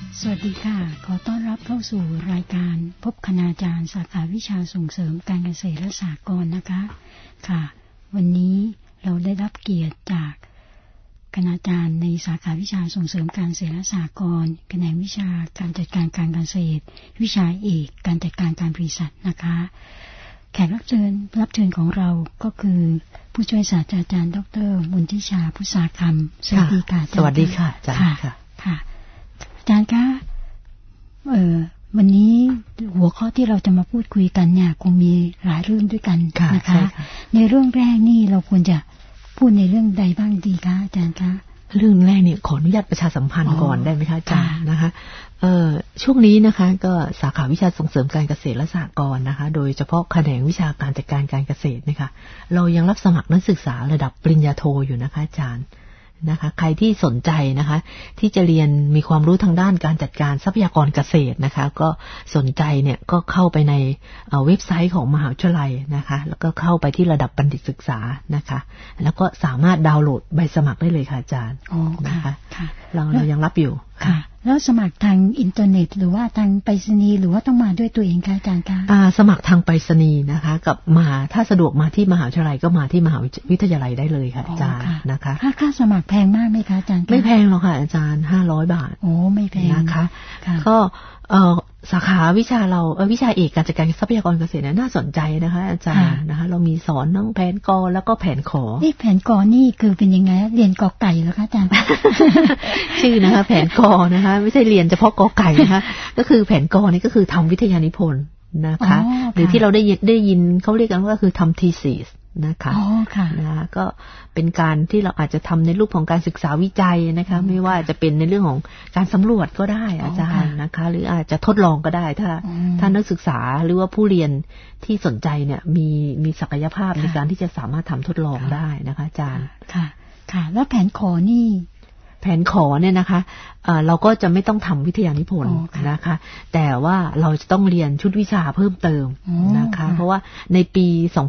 สวัสดีค่ะขอต้อนรับเข้าสู่รายการพบคณาจารย์สาขาวิชาส่งเสริมการเกษตรและสหกรณ์นะคะค่ะวันนี้เราได้รับเกียรติจากคณาจารย์ในสาขาวิชาส่งเสริมการเกษตรและสหกรณ์แขนงวิชาการจัดการการเกษตรวิชาเอกการจัดการการบริษัทนะคะแขกรับเชิญของเราก็คือผู้ช่วยศาสตราจารย์ดร.มนทิชาพุทธาคำสวัสดีค่ะสวัสดีค่ะอาจารย์ค่ะอาจารย์คะวันนี้หัวข้อที่เราจะมาพูดคุยกันเนี่ยคงมีหลายเรื่องด้วยกันนะคะในเรื่องแรกนี่เราควรจะพูดในเรื่องใดบ้างดีคะอาจารย์คะเรื่องแรกเนี่ยขออนุญาตประชาสัมพันธ์ก่อนได้ไหมคะอาจารย์นะคะช่วงนี้นะคะก็สาขาวิชาส่งเสริมการเกษตรและสหกรณ์นะคะโดยเฉพาะแขนงวิชาการจัดการการเกษตรนะคะเรายังรับสมัครนักศึกษาระดับปริญญาโทอยู่นะคะอาจารย์นะคะใครที่สนใจนะคะที่จะเรียนมีความรู้ทางด้านการจัดการทรัพยากรเกษตรนะคะก็สนใจเนี่ยก็เข้าไปในเว็บไซต์ของมหาวิทยาลัยนะคะแล้วก็เข้าไปที่ระดับบัณฑิตศึกษานะคะแล้วก็สามารถดาวน์โหลดใบสมัครได้เลยค่ะอาจารย์นะคะเรายังรับอยู่ค่ะแล้วสมัครทางอินเทอร์เน็ตหรือว่าทางไปรษณีย์หรือว่าต้องมาด้วยตัวเองคะอาจารย์คะสมัครทางไปรษณีย์นะคะกับมาถ้าสะดวกมาที่มหาวิทยาลัยก็มาที่มหาวิทยาลัยได้เลยค่ะอาจารย์นะคะค่าสมัครแพงมากไหมคะอาจารย์ไม่แพงหรอกค่ะอาจารย์500 บาทโอ้ไม่แพงนะคะก็สาขาวิชาเราวิชาเอกการจัดการทรัพยากรเกษตรน่าสนใจนะคะอาจารย์นะคะเรามีสอนทั้งแผนกแล้วก็แผนขอนี่แผนกนี่คือเป็นยังไงเรียนกอไก่เหรอคะอาจารย์ชื่อนะคะแผนกนะคะไม่ใช่เรียนเฉพาะกอไก่นะคะก็คือแผนกนี่ก็คือทำวิทยานิพนธ์นะคะหรือที่เราได้ยินเขาเรียกกันว่าคือทำ thesis นะคะนะก็เป็นการที่เราอาจจะทำในรูปของการศึกษาวิจัยนะคะไม่ว่าจะเป็นในเรื่องของการสำรวจก็ได้อาจารย์นะคะหรืออาจจะทดลองก็ได้ถ้านักศึกษาหรือว่าผู้เรียนที่สนใจเนี่ยมีศักยภาพในการที่จะสามารถทำทดลองได้นะคะอาจารย์ค่ะแล้วแผนขอนี่แผนขอเนี่ยนะคะเราก็จะไม่ต้องทำวิทยานิพนธ์นะคะแต่ว่าเราจะต้องเรียนชุดวิชาเพิ่มเติมนะคะเพราะว่าในปี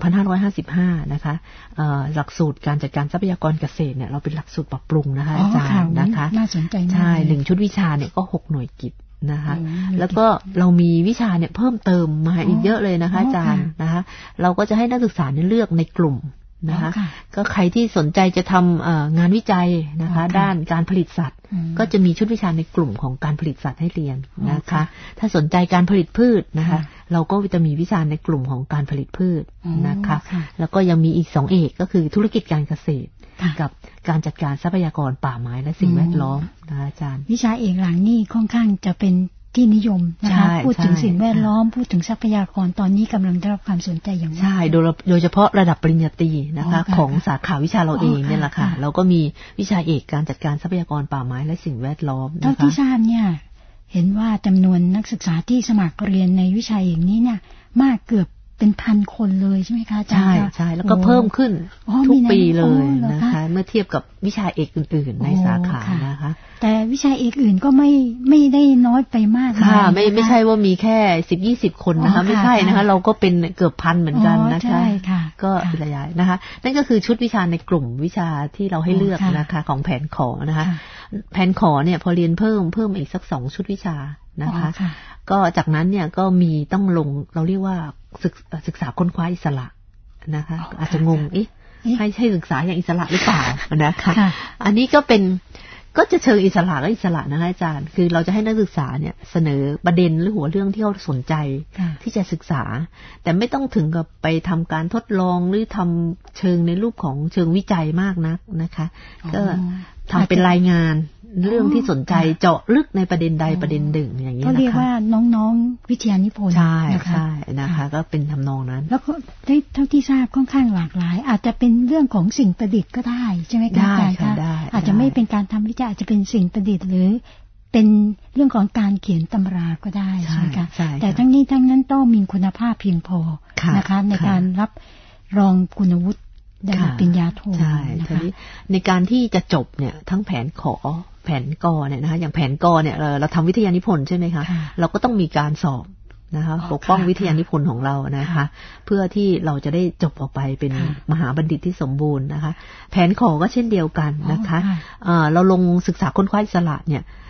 2555นะคะหลักสูตรการจัดการทรัพยากรเกษตรเนี่ยเราเป็นหลักสูตรปรับปรุงนะคะอาจารย์นะคะน่าสนใจมากใช่1ชุดวิชาเนี่ยก็6หน่วยกิตนะคะแล้วก็เรามีวิชาเนี่ยเพิ่มเติมมาอีกเยอะเลยนะคะอาจารย์นะคะเราก็จะให้นักศึกษาเนี่ยเลือกในกลุ่มนะคะก็ใครที่สนใจจะทำงานวิจัยนะคะด้านการผลิตสัตว์ก็จะมีชุดวิชาในกลุ่มของการผลิตสัตว์ให้เรียนนะคะถ้าสนใจการผลิตพืชนะคะเราก็จะมีวิชาในกลุ่มของการผลิตพืชนะคะแล้วก็ยังมีอีก2เอกก็คือธุรกิจการเกษตรกับการจัดการทรัพยากรป่าไม้และสิ่งแวดล้อมนะอาจารย์วิชาเอกหลังนี่ค่อนข้างจะเป็นที่นิยมนะคะพูดถึงสิ่งแวดล้อมพูดถึงทรัพยากรตอนนี้กำลังได้รับความสนใจอย่างมากใช่โดยเฉพาะระดับปริญญาตรีนะคะของสาขาวิชาเราเองเนี่ยแหละค่ะเราก็มีวิชาเอกการจัดการทรัพยากรป่าไม้และสิ่งแวดล้อมนะคะเท่าที่ทราบเนี่ยเห็นว่าจำนวนนักศึกษาที่สมัครเรียนในวิชาเอกนี้เนี่ยมากเกือบเป็น1,000 คนเลยใช่ไหมคะอาจารย์ใช่แล้วก็เพิ่มขึ้นทุกปีเลยนะคะเมื่อเทียบกับวิชาเอกอื่นๆในสาขานะคะแต่วิชาเอกอื่นก็ไม่ได้น้อยไปมากค่ะไม่ใช่ว่ามีแค่10-20 คนนะคะไม่ใช่นะคะเราก็เป็นเกือบ1,000เหมือนกันนะคะก็ระยะนะคะนั่นก็คือชุดวิชาในกลุ่มวิชาที่เราให้เลือกนะคะของแผนขอนะคะแผนขอเนี่ยพอเรียนเพิ่มอีกสัก2ชุดวิชานะคะก็จากนั้นเนี่ยก็มีต้องลงเราเรียกว่าศึกษาค้นคว้าอิสระนะคะอาจจะงงให้ศึกษาอย่างอิสระหรือเปล่านะคะอันนี้ก็จะเชิงอิสระและอิสระนะคะอาจารย์คือเราจะให้นักศึกษาเนี่ยเสนอประเด็นหรือหัวเรื่องที่เขาสนใจที่จะศึกษาแต่ไม่ต้องถึงกับไปทำการทดลองหรือทำเชิงในรูปของเชิงวิจัยมากนักนะคะก็ทำเป็นรายงานเรื่องที่สนใจเจาะลึกในประเด็นใดประเด็นหนึ่งอย่างนี้นะคะเขาเรียกว่าน้องๆวิทยานิพนธ์ใช่นะคะก็เป็นทำนองนั้นแล้วก็เท่าที่ทราบค่อนข้างหลากหลายอาจจะเป็นเรื่องของสิ่งประดิษฐ์ก็ได้ใช่ไหมคะอาจารย์คะอาจจะไม่เป็นการทำวิจัยอาจจะเป็นสิ่งประดิษฐ์หรือเป็นเรื่องของการเขียนตำราก็ได้ใช่ไหมคะแต่ทั้งนี้ทั้งนั้นต้องมีคุณภาพเพียงพอนะคะในการรับรองคุณวุฒิได้ปริญญาโทนะคะในการที่จะจบเนี่ยทั้งแผนขอแผนกเนี่ยนะคะอย่างแผนกเนี่ยเราทำวิทยานิพนธ์ใช่ไหมคะเราก็ต้องมีการสอบนะคะปกป้องวิทยานิพนธ์ของเรานะคะเพื่อที่เราจะได้จบออกไปเป็นมหาบัณฑิตที่สมบูรณ์นะคะแผนขอก็เช่นเดียวกันนะคะเราลงศึกษาค้นคว้าอิสระเนี่ย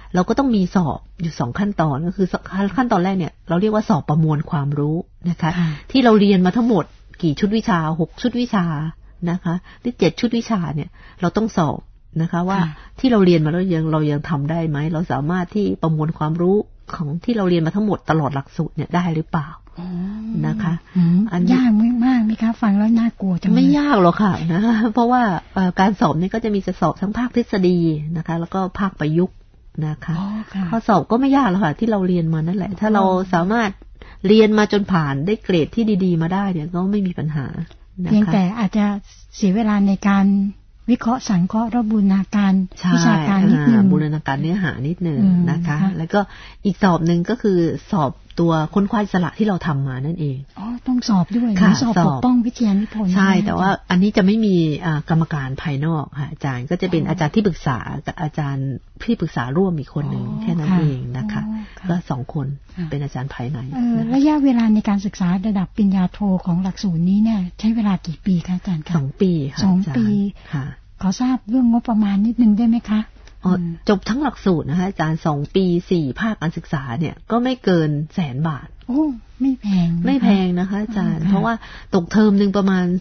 เราก็ต้องมีสอบอยู่2ขั้นตอนก็คือขั้นตอนแรกเนี่ยเราเรียกว่าสอบประมวลความรู้นะคะที่เราเรียนมาทั้งหมดกี่ชุดวิชา6ชุดวิชานะคะหรือ7ชุดวิชาเนี่ยเราต้องสอบนะคะว่าที่เราเรียนมาแล้วเรายังทำได้ไหมเราสามารถที่ประมวลความรู้ของที่เราเรียนมาทั้งหมดตลอดหลักสูตรเนี่ยได้หรือเปล่านะคะอันยากมากไหมคะฟังแล้วน่ากลัวจังเลยไม่ยากหรอกค่ะนะคะเพราะว่าการสอบนี่ก็จะมีจะสอบทั้งภาคทฤษฎีนะคะแล้วก็ภาคประยุกต์นะคะข้อสอบก็ไม่ยากหรอกค่ะที่เราเรียนมานั่นแหละถ้าเราสามารถเรียนมาจนผ่านได้เกรดที่ดีๆมาได้เนี่ยก็ไม่มีปัญหาเพียงแต่อาจจะเสียเวลาในการวิเคราะห์สังเคราะห์และบูรณาการวิชาการนิดนึงบูรณาการเนื้อหานิดนึงนะคะแล้วก็อีกสอบนึงก็คือสอบตัวค้นคว้าอิสระที่เราทำมานั่นเองอ๋อต้องสอบด้วยสอบปกป้องวิทยานิพนธ์ใช่แต่ว่าอันนี้จะไม่มีกรรมการภายนอกค่ะอาจารย์ก็จะเป็นอาจารย์ที่ปรึกษากับอาจารย์ที่ปรึกษาร่วมอีกคนหนึ่งแค่นั้นเองนะคะก็2คนเป็นอาจารย์ภายในระยะเวลาในการศึกษาระดับปริญญาโทของหลักสูตรนี้เนี่ยใช้เวลากี่ปีคะอาจารย์คะ 2 ปีค่ะ 2 ปีค่ะขอทราบเรื่องงบประมาณนิดนึงได้ไหมคะจบทั้งหลักสูตรนะคะอาจารย์2 ปี4 ภาคการศึกษาเนี่ยก็ไม่เกิน100,000 บาทโอ้ไม่แพงนะคะอาจารย์เพราะว่าตกเทอมนึงประมาณ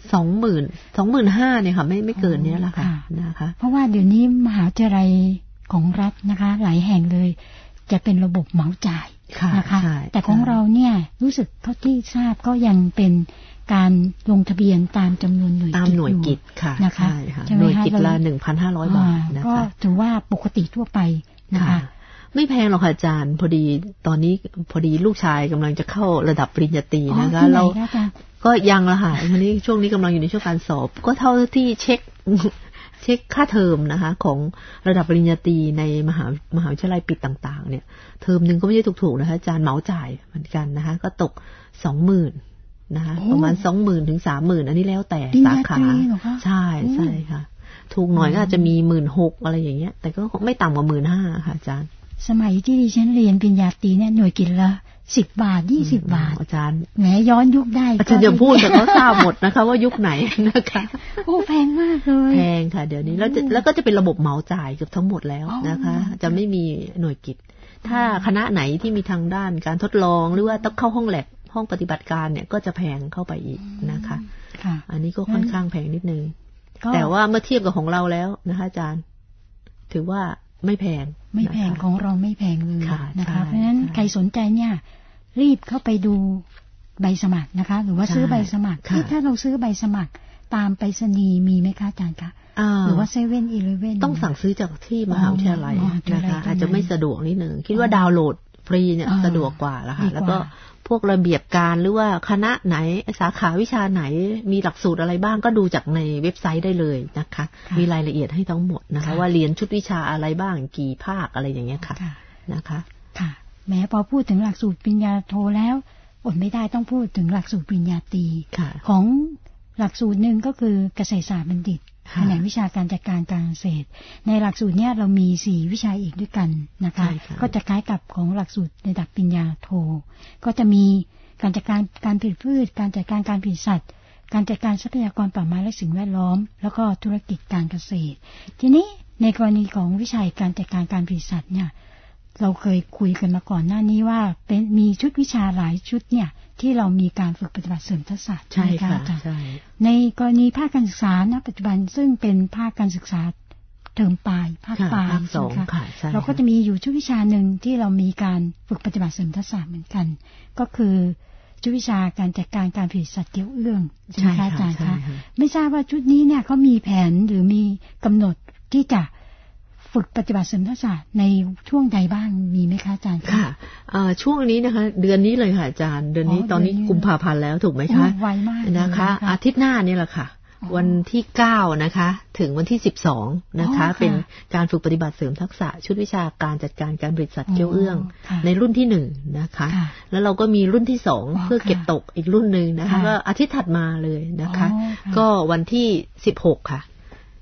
25,000 เนี่ยค่ะไม่เกินเนี้ยละค่ะนะคะเพราะว่าเดี๋ยวนี้มหาวิทยาลัยของรัฐนะคะหลายแห่งเลยจะเป็นระบบเหมาจ่ายนะคะแต่ของเราเนี่ยรู้สึกเท่าที่ทราบก็ยังเป็นการลงทะเบียนตามจำนวนหน่วยตามหน่วยกิจค่ะนะคะหน่วยกิจละ 1,500 บาทนะคะก็ถือว่าปกติทั่วไปนะคะไม่แพงหรอกค่ะอาจารย์พอดีลูกชายกำลังจะเข้าระดับปริญญาตรีนะคะเราก็ยังละค่ะวันนี้ช่วงนี้กำลังอยู่ในช่วงการสอบก็เท่าที่เช็คค่าเทอมนะคะของระดับปริญญาตรีในมหาวิทยาลัยปิดต่างๆเนี่ยเทอมนึงก็ไม่ใช่ถูกๆนะคะอาจารย์เหมาจ่ายเหมือนกันนะคะก็ตก 20,000นะคะประมาณ 20,000 ถึง 30,000 อันนี้แล้วแต่สาขาใช่ค่ะถูกหน่อยก็อาจจะมี 16,000 อะไรอย่างเงี้ยแต่ก็ไม่ต่ำกว่า 15,000 ค่ะอาจารย์สมัยที่ดิฉันเรียนปริญญาตรีเนี่ยหน่วยกิจละ10 บาท20 บาทอาจารย์แหมย้อนยุคได้อาจารย์อย่าพูดแต่เขาทราบหมดนะคะว่ายุคไหนนะคะโอ้แพงมากเลยแพงค่ะเดี๋ยวนี้แล้วก็จะเป็นระบบเหมาจ่ายเกือบทั้งหมดแล้วนะคะจะไม่มีหน่วยกิจถ้าคณะไหนที่มีทางด้านการทดลองหรือว่าต้องเข้าห้องแลบห้องปฏิบัติการเนี่ยก็จะแพงเข้าไปอีกนะคะอันนี้ก็ค่อนข้างแพงนิดนึงแต่ว่าเมื่อเทียบกับของเราแล้วนะคะอาจารย์ถือว่าไม่แพงของเราไม่แพงเลยนะคะเพราะฉะนั้นใครสนใจเนี่ยรีบเข้าไปดูใบสมัครนะคะหรือว่าซื้อใบสมัครถ้าเราซื้อใบสมัครตามไปรษณีย์มีไหมคะอาจารย์คะหรือว่า7-11 ต้องสั่งซื้อจากที่มหาวิทยาลัยนะคะอาจจะไม่สะดวกนิดนึงคิดว่าดาวน์โหลดฟรีเนี่ยสะดวกกว่าละค่ะแล้วก็พวกระเบียบการหรือว่าคณะไหนสาขาวิชาไหนมีหลักสูตรอะไรบ้างก็ดูจากในเว็บไซต์ได้เลยนะคะมีรายละเอียดให้ทั้งหมดนะคะว่าเรียนชุดวิชาอะไรบ้างกี่ภาคอะไรอย่างเงี้ยค่ะนะคะค่ะแม้พอพูดถึงหลักสูตรปริญญาโทแล้วอดไม่ได้ต้องพูดถึงหลักสูตรปริญญาตรีของหลักสูตรหนึ่งก็คือเกษตรศาสตร์บัณฑิตแผนกวิชาการจัดการการเกษตรในหลักสูตรนี้เรามี4วิชาเอกด้วยกันนะคะก็จะคล้ายกับของหลักสูตรระดับปริญญาโทก็จะมีการจัดการการผลิตพืชการจัดการการผลิตสัตว์การจัดการทรัพยากรป่าไม้และสิ่งแวดล้อมแล้วก็ธุรกิจการเกษตรทีนี้ในกรณีของวิชาการจัดการการผลิตสัตว์เนี่ยเราเคยคุยกันมาก่อนหน้านี้ว่าเป็นมีชุดวิชาหลายชุดเนี่ยที่เรามีการฝึกปฏิบัติเสริมทักษะใช่ค่ะในกรณีภาคการศึกษาณปัจจุบันซึ่งเป็นภาคการศึกษาเทอมปลายภาคปลายค่ะเราก็จะมีอยู่ชุดวิชาหนึ่งที่เรามีการฝึกปฏิบัติเสริมทักษะเหมือนกันก็คือชุดวิชาการจัดการการผลิตสัตว์เกี้ยวเอื้องใช่ไหมคะอาจารย์คะไม่ทราบว่าชุดนี้เนี่ยเขามีแผนหรือมีกำหนดที่จะฝึกปฏิบัติเสริมทักษะในช่วงใดบ้างมีไหมคะอาจารย์ค่ะช่วงนี้นะคะเดือนนี้เลยค่ะอาจารย์เดือนนี้ตอนนี้กุมภาพันธ์แล้วถูกไหมคะไวมากนะคะอาทิตย์หน้านี่แหละค่ะวันที่9นะคะถึงวันที่12นะคะเป็นการฝึกปฏิบัติเสริมทักษะชุดวิชาการจัดการการผลิตสัตว์เกี้ยวเอื้องในรุ่นที่1นะคะแล้วเราก็มีรุ่นที่2เพื่อเก็บตกอีกรุ่นนึงนะคะก็อาทิตย์ถัดมาเลยนะคะก็วันที่16ค่ะ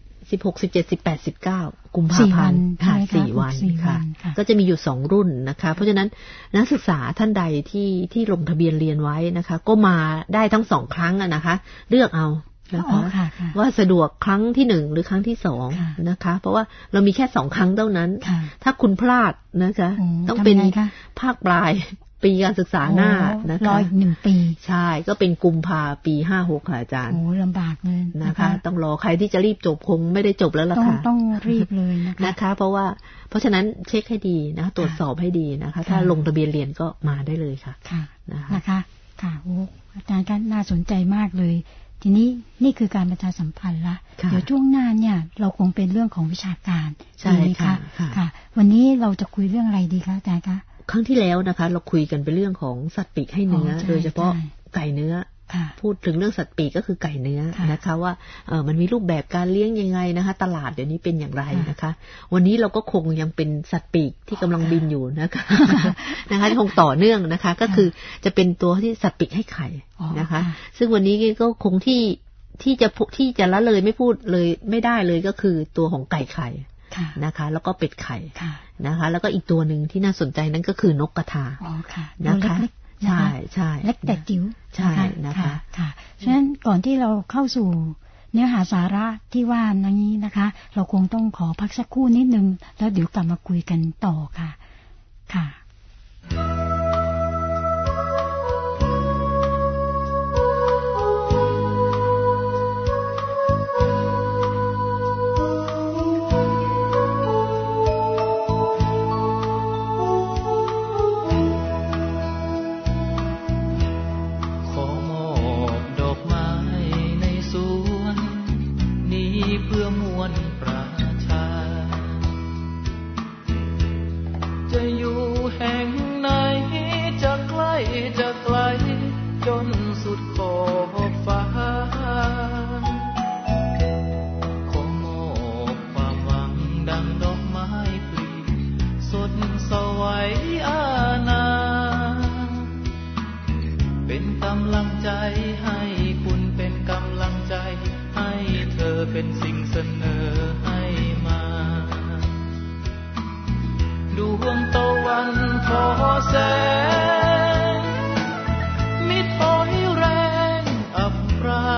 16 17 18 19กุมภาพันธ์ค่ะ4 วันค่ะก็จะมีอยู่2รุ่นนะคะเพราะฉะนั้นนักศึกษาท่านใดที่ลงทะเบียนเรียนไว้นะคะก็มาได้ทั้ง2ครั้งนะคะเลือกเอานะคะว่าสะดวกครั้งที่1หรือครั้งที่2นะคะเพราะว่าเรามีแค่2ครั้งเท่านั้นถ้าคุณพลาดนะคะต้องเป็นภาคปลายปีการศึกษาหน้านะคะรออีก1 ปีใช่ก็เป็นกุมภาปี56ค่ะอาจารย์โอ้ลำบากเลยนะคะต้องรอใครที่จะรีบจบคงไม่ได้จบแล้วล่ะค่ะต้องรีบเลยนะคะเพราะฉะนั้นเช็คให้ดีนะตรวจสอบให้ดีนะคะถ้าลงทะเบียนเรียนก็มาได้เลยค่ะนะคะค่ะโอ้อาจารย์ก็น่าสนใจมากเลยทีนี้นี่คือการประชาสัมพันธ์ละเดี๋ยวช่วงหน้าเนี่ยเราคงเป็นเรื่องของวิชาการใช่ไหมคะค่ะวันนี้เราจะคุยเรื่องอะไรดีคะอาจารย์คะครั้งที่แล้วนะคะเราคุยกันเป็นเรื่องของสัตว์ปีกให้เนื้อโดยเฉพาะไก่เนื้อพูดถึงเรื่องสัตว์ปีกก็คือไก่เนื้อนะคะว่ามันมีรูปแบบการเลี้ยงยังไงนะคะตลาดเดี๋ยวนี้เป็นอย่างไรนะคะวันนี้เราก็คงยังเป็นสัตว์ปีกที่กำลังบินอยู่นะคะนะคะคงต่อเนื่องนะคะก็คือจะเป็นตัวที่สัตว์ปีกให้ไข่นะคะซึ่งวันนี้ก็คงที่จะละเลยไม่พูดเลยไม่ได้เลยก็คือตัวของไก่ไข่นะคะแล้วก็เป็ดไข่นะคะแล้วก็อีกตัวหนึ่งที่น่าสนใจนั่นก็คือนกกระทานะคะใช่ใช่เล็กแต่จิ๋วใช่นะคะค่ะฉะนั้นก่อนที่เราเข้าสู่เนื้อหาสาระที่ว่านี้นะคะเราคงต้องขอพักสักครู่นิดนึงแล้วเดี๋ยวกลับมาคุยกันต่อค่ะค่ะเป็นสิ่งเสนอให้มาดวงตะวันทอแสงมิดโหยแรงอับปรา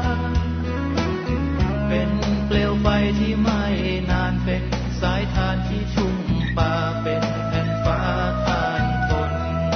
เป็นเปลวไฟที่ไม่นานเป็นสายทานที่ชุ่มป่าเป็นแผ่นฟ้าทานฝน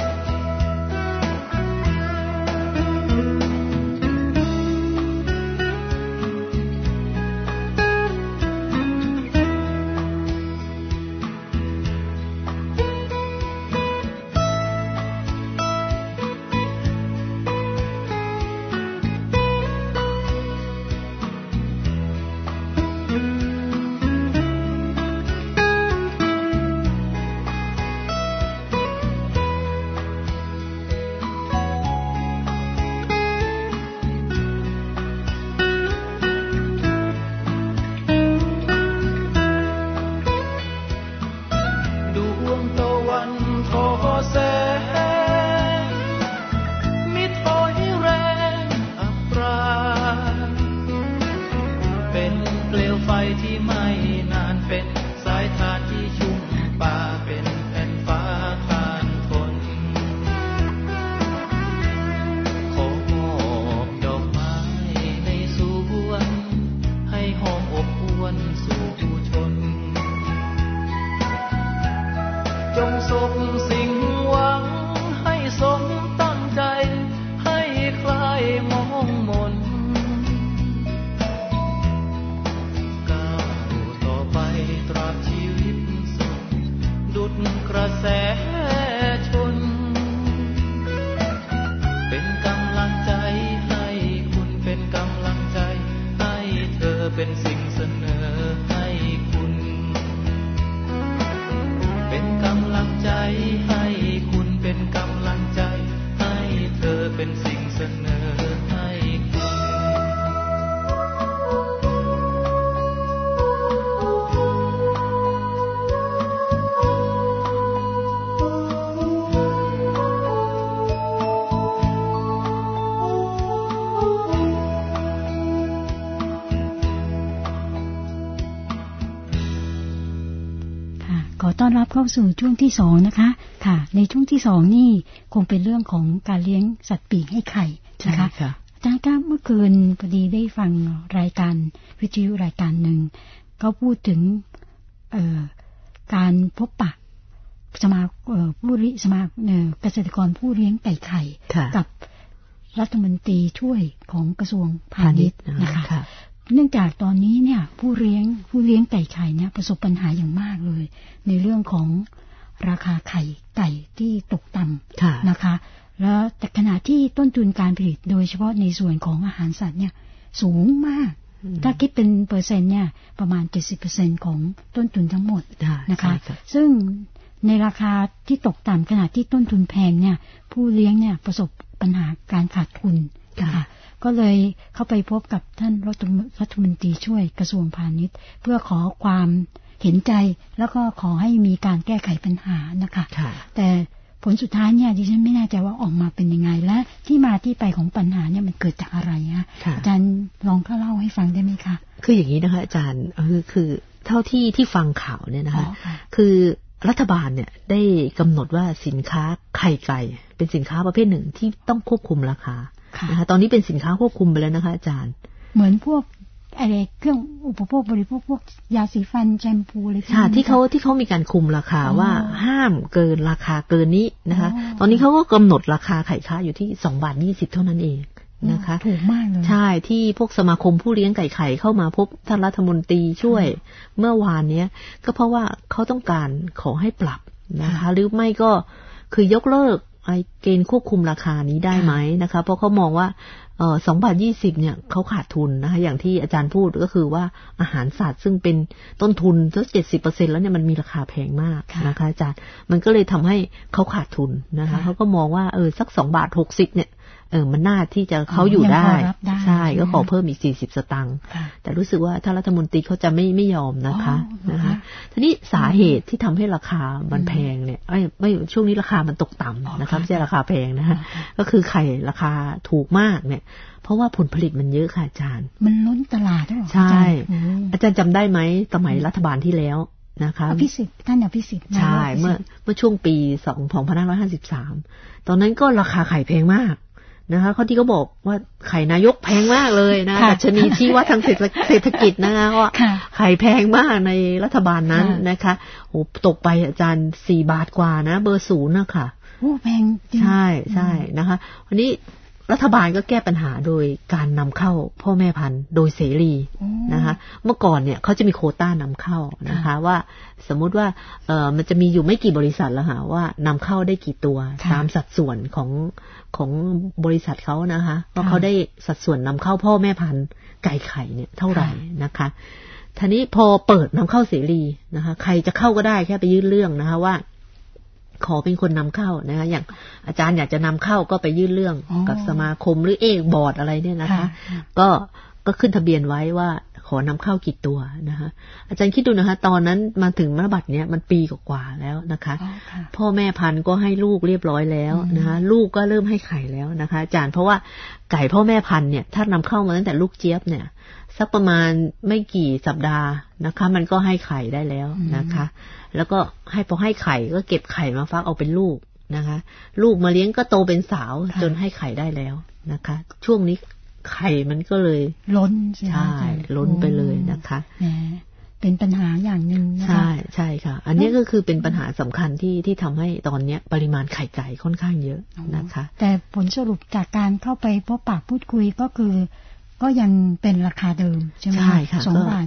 ต้อนรับเข้าสู่ช่วงที่2นะคะค่ะในช่วงที่2นี่คงเป็นเรื่องของการเลี้ยงสัตว์ปีกให้ไข่นะคะจารย์ครับเมื่อคืนพอดีได้ฟังรายการวิทยุรายการหนึ่งเขาพูดถึงการพบปะสมาเกษตรกรผู้เลี้ยงไก่ไข่กับรัฐมนตรีช่วยของกระทรวงพาณิชย์นะคะเนื่องจากตอนนี้เนี่ยผู้เลี้ยงไก่ไข่เนี่ยประสบปัญหาอย่างมากเลยในเรื่องของราคาไก่ที่ตกต่ำนะคะแล้วแต่ขณะที่ต้นทุนการผลิตโดยเฉพาะในส่วนของอาหารสัตว์เนี่ยสูงมากถ้าคิดเป็นเปอร์เซ็นต์เนี่ยประมาณ 70% ของต้นทุนทั้งหมดนะคะซึ่งในราคาที่ตกต่ำขณะที่ต้นทุนแพงเนี่ยผู้เลี้ยงเนี่ยประสบปัญหาการขาดทุนค่ะก็เลยเข้าไปพบกับท่านรัฐมนตรีช่วยกระทรวงพาณิชย์เพื่อขอความเห็นใจแล้วก็ขอให้มีการแก้ไขปัญหานะคะแต่ผลสุดท้ายเนี่ยดิฉันไม่แน่ใจว่าออกมาเป็นยังไงและที่มาที่ไปของปัญหาเนี่ยมันเกิดจากอะไรฮะอาจารย์ลองเล่าให้ฟังได้ไหมคะคืออย่างนี้นะคะอาจารย์คือเท่าที่ฟังข่าวเนี่ยนะคะคือรัฐบาลเนี่ยได้กำหนดว่าสินค้าไข่ไก่เป็นสินค้าประเภทหนึ่งที่ต้องควบคุมราคานะคะตอนนี้เป็นสินค้าควบคุมไปแล้วนะคะอาจารย์เหมือนพวกอะไรเครื่องอุปโภคบริโภคพวกยาสีฟันแชมพูอะไรที่เขามีการคุมราคาว่าห้ามเกินราคาเกินนี้นะคะตอนนี้เขาก็กำหนดราคาไข่ค้าอยู่ที่2.20 เท่านั้นเองนะคะถูกมากเลยใช่ที่พวกสมาคมผู้เลี้ยงไก่ไข่เข้ามาพบท่านรัฐมนตรีช่วยเมื่อวานนี้ก็เพราะว่าเขาต้องการขอให้ปรับนะคะหรือไม่ก็คือยกเลิกเกณฑ์ควบคุมราคานี้ได้ไหมนะคะเพราะเขามองว่า2.20 เนี่ยเขาขาดทุนนะคะอย่างที่อาจารย์พูดก็คือว่าอาหารสัตว์ซึ่งเป็นต้นทุนสัก 70% แล้วเนี่ยมันมีราคาแพงมากนะคะอาจารย์มันก็เลยทำให้เขาขาดทุนนะคะเขาก็มองว่าสัก2.60 เนี่ยมันน่าที่จะเขาอยู่ได้ใช่ก็ขอเพิ่มอีก40 สตางค์แต่รู้สึกว่าถ้ารัฐมนตรีเขาจะไม่ยอมนะคะทีนี้สาเหตุที่ทำให้ราคามันแพงเนี่ยไม่ช่วงนี้ราคามันตกต่ำนะคะไม่ใช่ราคาแพงนะคะก็คือไข่ราคาถูกมากเนี่ยเพราะว่าผลผลิตมันเยอะค่ะอาจารย์มันล้นตลาดใช่อาจารย์จำได้ไหมสมัยรัฐบาลที่แล้วนะคะอภิสิทธิ์ท่านอภิสิทธิ์ใช่เมื่อช่วงปี2553ตอนนั้นก็ราคาไข่แพงมากนะคะเขาที่เขาบอกว่าไข่นายกแพงมากเลยนะดัชนีชี้ว่าทางเศรษฐกิจนะคะว่าไข่แพงมากในรัฐบาลนั้นนะคะโอ้ตกไปอาจารย์4 บาทกว่านะเบอร์0นะคะโอ้แพงใช่นะคะวันนี้รัฐบาลก็แก้ปัญหาโดยการนำเข้าพ่อแม่พันธุ์โดยเสรีนะคะเมื่อก่อนเนี่ยเขาจะมีโควต้านำเข้านะคะว่าสมมุติว่ามันจะมีอยู่ไม่กี่บริษัทแล้วค่ะว่านำเข้าได้กี่ตัวตามสัดส่วนของบริษัทเขานะคะว่าเขาได้สัดส่วนนำเข้าพ่อแม่พันธุ์ไก่ไข่เนี่ยเท่าไหร่นะคะทีนี้พอเปิดนำเข้าเสรีนะคะใครจะเข้าก็ได้แค่ไปยื่นเรื่องนะคะว่าขอเป็นคนนำเข้านะคะอย่างอาจารย์อยากจะนำเข้าก็ไปยื่นเรื่องกับสมาคมหรือบอร์ดอะไรเนี่ยนะคะก็ขึ้นทะเบียนไว้ว่าขอนำเข้ากี่ตัวนะคะอาจารย์คิดดูนะคะตอนนั้นมาถึงมรบัตเนี้ยมันปีกว่าแล้วนะคะพ่อแม่พันธุ์ก็ให้ลูกเรียบร้อยแล้วนะคะลูกก็เริ่มให้ไข่แล้วนะคะอาจารย์เพราะว่าไก่พ่อแม่พันธุ์เนี่ยถ้านำเข้ามาตั้งแต่ลูกเจี๊ยบเนี่ยสักประมาณไม่กี่สัปดาห์นะคะมันก็ให้ไข่ได้แล้วนะคะแล้วก็พอให้ไข่ก็เก็บไข่มาฟักเอาเป็นลูกนะคะลูกมาเลี้ยงก็โตเป็นสาวจนให้ไข่ได้แล้วนะคะช่วงนี้ไข่มันก็เลยล้นใช่ล้นไปเลยนะคะเป็นปัญหาอย่างหนึ่งนะคะใช่ค่ะอันนี้ก็คือเป็นปัญหาสำคัญที่ทำให้ตอนนี้ปริมาณไข่ไก่ค่อนข้างเยอะนะคะแต่ผลสรุปจากการเข้าไปพบปะพูดคุยก็คือก็ยังเป็นราคาเดิมใช่ไหมใช่ค่ะ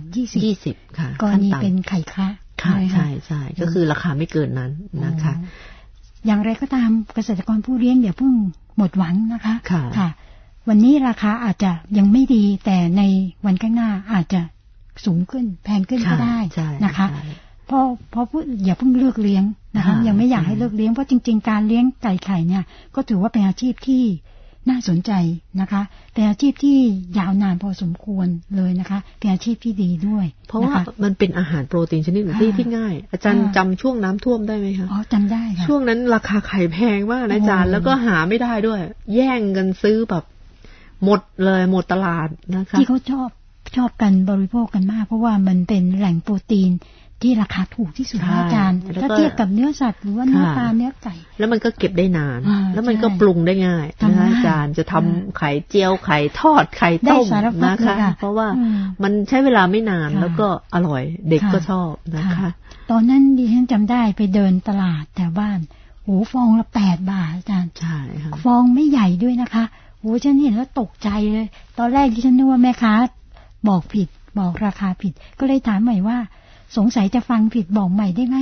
2.20 ค่ะก็นี่เป็นไข่คละใช่ก็คือราคาไม่เกินนั้นนะคะอย่างไรก็ตามเกษตรกรผู้เลี้ยงอย่าเพิ่งหมดหวังนะคะค่ะวันนี้ราคาอาจจะยังไม่ดีแต่ในวันข้างหน้าอาจจะสูงขึ้นแพงขึ้นก็ได้นะคะเพราะพูดอย่าเพิ่งเลิกเลี้ยงนะคะยังไม่อยากให้เลิกเลี้ยงเพราะจริงๆการเลี้ยงไก่ไข่เนี่ยก็ถือว่าเป็นอาชีพที่น่าสนใจนะคะเป็นอาชีพที่ยาวนานพอสมควรเลยนะคะเป็นอาชีพที่ดีด้วยเพราะว่ามันเป็นอาหารโปรตีนชนิดที่ง่ายอาจารย์จำช่วงน้ำท่วมได้ไหมคะอ๋อจำได้ค่ะช่วงนั้นราคาไข่แพงมากนะอาจารย์แล้วก็หาไม่ได้ด้วยแย่งกันซื้อแบบหมดเลยหมดตลาดนะคะที่เขาชอบกันบริโภคกันมากเพราะว่ามันเป็นแหล่งโปรตีนที่ราคาถูกที่สุดอาจารย์ถ้าเทียบกับเนื้อสัตว์หรือว่าเนื้อปลาเนื้อไก่แล้วมันก็เก็บได้นานแล้วมันก็ปรุงได้ง่ายนะอาจารย์จะทำไข่เจียวไข่ทอดไข่ต้มนะคะเพราะว่ามันใช้เวลาไม่นานแล้วก็อร่อยเด็กก็ชอบนะคะตอนนั้นดิฉันจำได้ไปเดินตลาดแถวบ้านโอ้ฟองละ8 บาทอาจารย์ใช่ค่ะฟองไม่ใหญ่ด้วยนะคะโอ้ฉันเห็นแล้วตกใจเลยตอนแรกดิฉันนึกว่าแม่ค้าบอกผิดบอกราคาผิดก็เลยถามใหม่ว่าสงสัยจะฟังผิดบอกใหม่ได้ไหม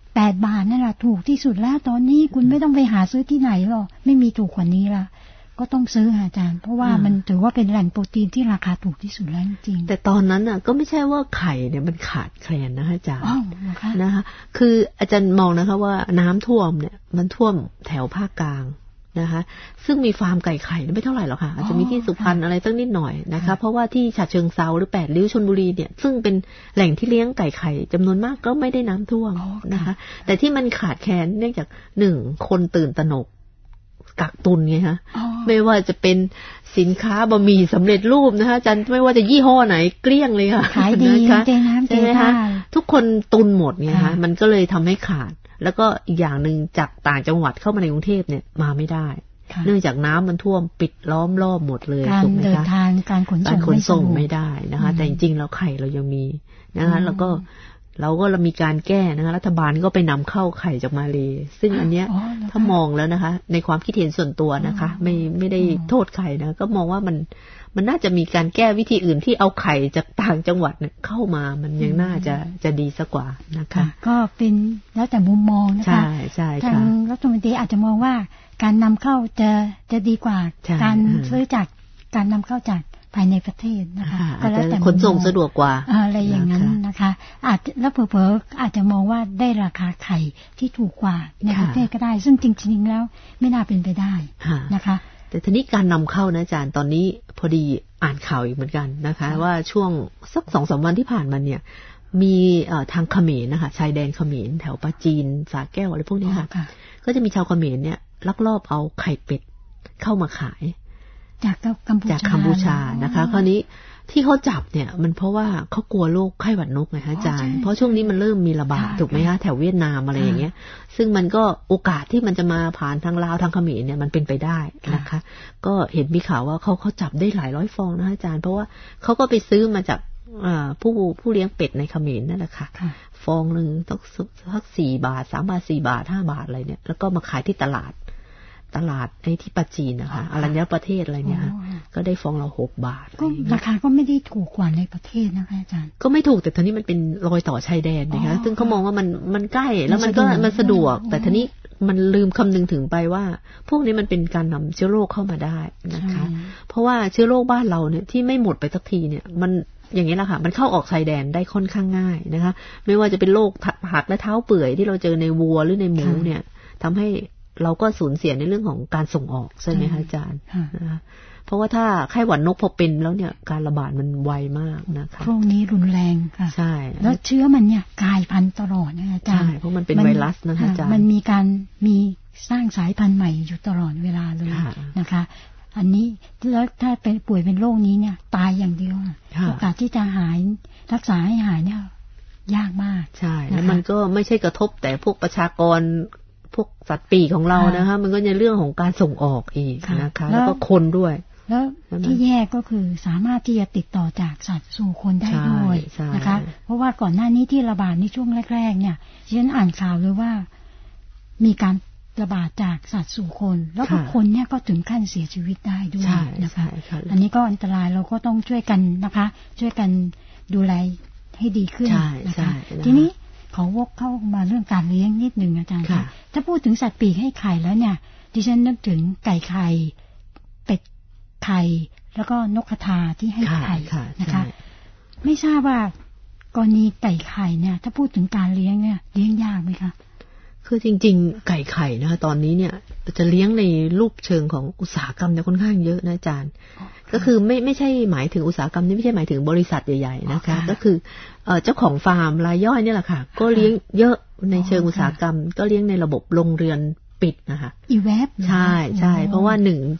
8 บาทนั่นแหละถูกที่สุดแล้วตอนนี้คุณไม่ต้องไปหาซื้อที่ไหนหรอกไม่มีถูกกว่านี้ละก็ต้องซื้ออาจารย์เพราะว่ามันถือว่าเป็นแหล่งโปรตีนที่ราคาถูกที่สุดแล้วจริงแต่ตอนนั้นน่ะก็ไม่ใช่ว่าไข่เนี่ยมันขาดแคลนนะอาจารย์นะคะคืออาจารย์มองนะคะว่าน้ำท่วมเนี่ยมันท่วมแถวภาคกลางนะคะซึ่งมีฟาร์มไก่ไข่ไม่เท่าไหร่หรอกค่ะอาจจะมีที่สุพรรณอะไรสักนิดหน่อยนะคะเพราะว่าที่ฉะเชิงเทราหรือ8 ริ้วชลบุรีเนี่ยซึ่งเป็นแหล่งที่เลี้ยงไก่ไข่จำนวนมากก็ไม่ได้น้ำท่วมนะคะแต่ที่มันขาดแคลนเนื่องจาก1คนตื่นตระหนกกักตุนไงฮะไม่ว่าจะเป็นสินค้าบะหมี่สำเร็จรูปนะคะอาจารย์ไม่ว่าจะยี่ห้อไหนเกลี้ยงเลยค่ะขายดีเจ๊น้ำเจ๊ท่าทุกคนตุนหมดไงคะมันก็เลยทำให้ขาดแล้วก็อีกอย่างนึงจากต่างจังหวัดเข้ามาในกรุงเทพเนี่ยมาไม่ได้เนื่องจากน้ำมันท่วมปิดล้อมรอบหมดเลยถูกไหมคะการขนส่งไม่ได้นะคะแต่จริงๆแล้วไข่เรายังมีนะคะแล้วก็เรามีการแก้นะคะรัฐบาลก็ไปนำเข้าไข่จากมาเลซึ่งอันเนี้ยถ้ามองแล้วนะคะในความคิดเห็นส่วนตัวนะคะไม่ได้โทษใครนะก็มองว่ามันน่าจะมีการแก้วิธีอื่นที่เอาไข่จากต่างจังหวัดเนี่ยเข้ามามันยังน่าจะดีสักกว่านะคะก็เป็นแล้วแต่มุมมองนะคะใช่ทางรัฐมนตรีอาจจะมองว่าการนำเข้าจะดีกว่าการซื้อจากการนำเข้าจากภายในประเทศนะคะก็แล้วแต่ขนส่งสะดวกกว่าอะไรอย่างนั้นนะคะอาจแล้วเผลอๆอาจจะมองว่าได้ราคาไข่ที่ถูกกว่าในประเทศก็ได้ซึ่งจริงๆแล้วไม่น่าเป็นไปได้นะคะแต่ทีนี้การนำเข้านะอาจารย์ตอนนี้พอดีอ่านข่าวอีกเหมือนกันนะคะว่าช่วงสัก 2-3 วันที่ผ่านมาเนี่ยมีทางเขมรนะคะชายแดนเขมรแถวปาจีนสาแก้วอะไรพวกนี้ค่ะก็จะมีชาวเขมรเนี่ยลักลอบเอาไข่เป็ดเข้ามาขายจากกัมพูชานะคะคราวนี้ที่เขาจับเนี่ยมันเพราะว่าเขากลัวโรคไข้หวัดนกไงฮะอาจารย์เพราะช่วงนี้มันเริ่มมีระบาดถูกไหมคะแถวเวียดนามอะไรอย่างเงี้ยซึ่งมันก็โอกาสที่มันจะมาผ่านทางลาวทางเขมรเนี่ยมันเป็นไปได้นะคะก็เห็นมีข่าวว่าเขาจับได้หลายร้อยฟองนะอาจารย์เพราะว่าเขาก็ไปซื้อมาจากผู้เลี้ยงเป็ดในเขมรนั่นแหละค่ะฟองนึงต้องสัก4 บาท3 บาท4 บาท5 บาทอะไรเนี่ยแล้วก็มาขายที่ตลาดไอ้ที่ปาจีนนะคะอรัญญประเทศอะไรเนี่ยก็ได้ฟองเรา6 บาทก็ราคาก็ไม่ได้ถูกกว่าในประเทศนะคะอาจารย์ก็ไม่ถูกแต่ทีนี้มันเป็นรอยต่อชายแดนนะคะซึ่งเขามองว่ามันใกล้แล้วมันสะดวกแต่ทีนี้มันลืมคำนึงถึงไปว่าพวกนี้มันเป็นการนำเชื้อโรคเข้ามาได้นะคะเพราะว่าเชื้อโรคบ้านเราเนี่ยที่ไม่หมดไปสักทีเนี่ยมันอย่างนี้แหละค่ะมันเข้าออกชายแดนได้ค่อนข้างง่ายนะคะไม่ว่าจะเป็นโรคหัดและเท้าเปื่อยที่เราเจอในวัวหรือในหมูเนี่ยทำให้เราก็สูญเสียในเรื่องของการส่งออกใช่ไหมคะอาจารย์นะคะเพราะว่าถ้าไข้หวัดนกพอเป็นแล้วเนี่ยการระบาดมันไวมากนะคะพวกนี้รุนแรงค่ะใช่แล้วเชื้อมันเนี่ยกลายพันธุ์ตลอดนะอาจารย์ใช่เพราะมันเป็นไวรัสนะคะอาจารย์มันมีสร้างสายพันธุ์ใหม่อยู่ตลอดเวลาเลยนะคะอันนี้แล้วถ้าเป็นป่วยเป็นโรคนี้เนี่ยตายอย่างเดียวโอกาสที่จะหายรักษาให้หายเนี่ยยากมากใช่แล้วมันก็ไม่ใช่กระทบแต่พวกประชากรพวกสัตว์ปีกของเรานะคะมันก็ในเรื่องของการส่งออกอีกนะคะแล้วก็คนด้วยแล้วที่แย่ก็คือสามารถที่จะติดต่อจากสัตว์สู่คนได้ด้วยนะคะเพราะว่าก่อนหน้านี้ที่ระบาดในช่วงแรกๆเนี่ยฉันอ่านข่าวเลยว่ามีการระบาดจากสัตว์สู่คนแล้วก็คนเนี่ยก็ถึงขั้นเสียชีวิตได้ด้วยนะคะอันนี้ก็อันตรายเราก็ต้องช่วยกันนะคะช่วยกันดูแลให้ดีขึ้นนะคะทีนี้ขอวกเข้ามาเรื่องการเลี้ยงนิดนึงอาจารย์ค่ะถ้าพูดถึงสัตว์ปีกให้ไข่แล้วเนี่ยดิฉันนึกถึงไก่ไข่เป็ดไข่แล้วก็นกกระทาที่ให้ไข่นะคะไม่ทราบว่ากรณีไก่ไข่เนี่ยถ้าพูดถึงการเลี้ยงเนี่ยเลี้ยงยากไหมคะคือจริงๆไก่ไข่นะคะตอนนี้เนี่ยจะเลี้ยงในรูปเชิงของอุตสาหกรรมเนี่ยค่อนข้างเยอะนะอาจารย์ก็คือไม่ใช่หมายถึงอุตสาหกรรมนี่ไม่ใช่หมายถึงบริษัทใหญ่ๆนะคะก็คือเจ้าของฟาร์มรายย่อยนี่แหละค่ะก็เลี้ยงเยอะในเชิงอุตสาหกรรมก็เลี้ยงในระบบโรงเรือนปิดนะคะอีแวบใช่เพราะว่า1จาก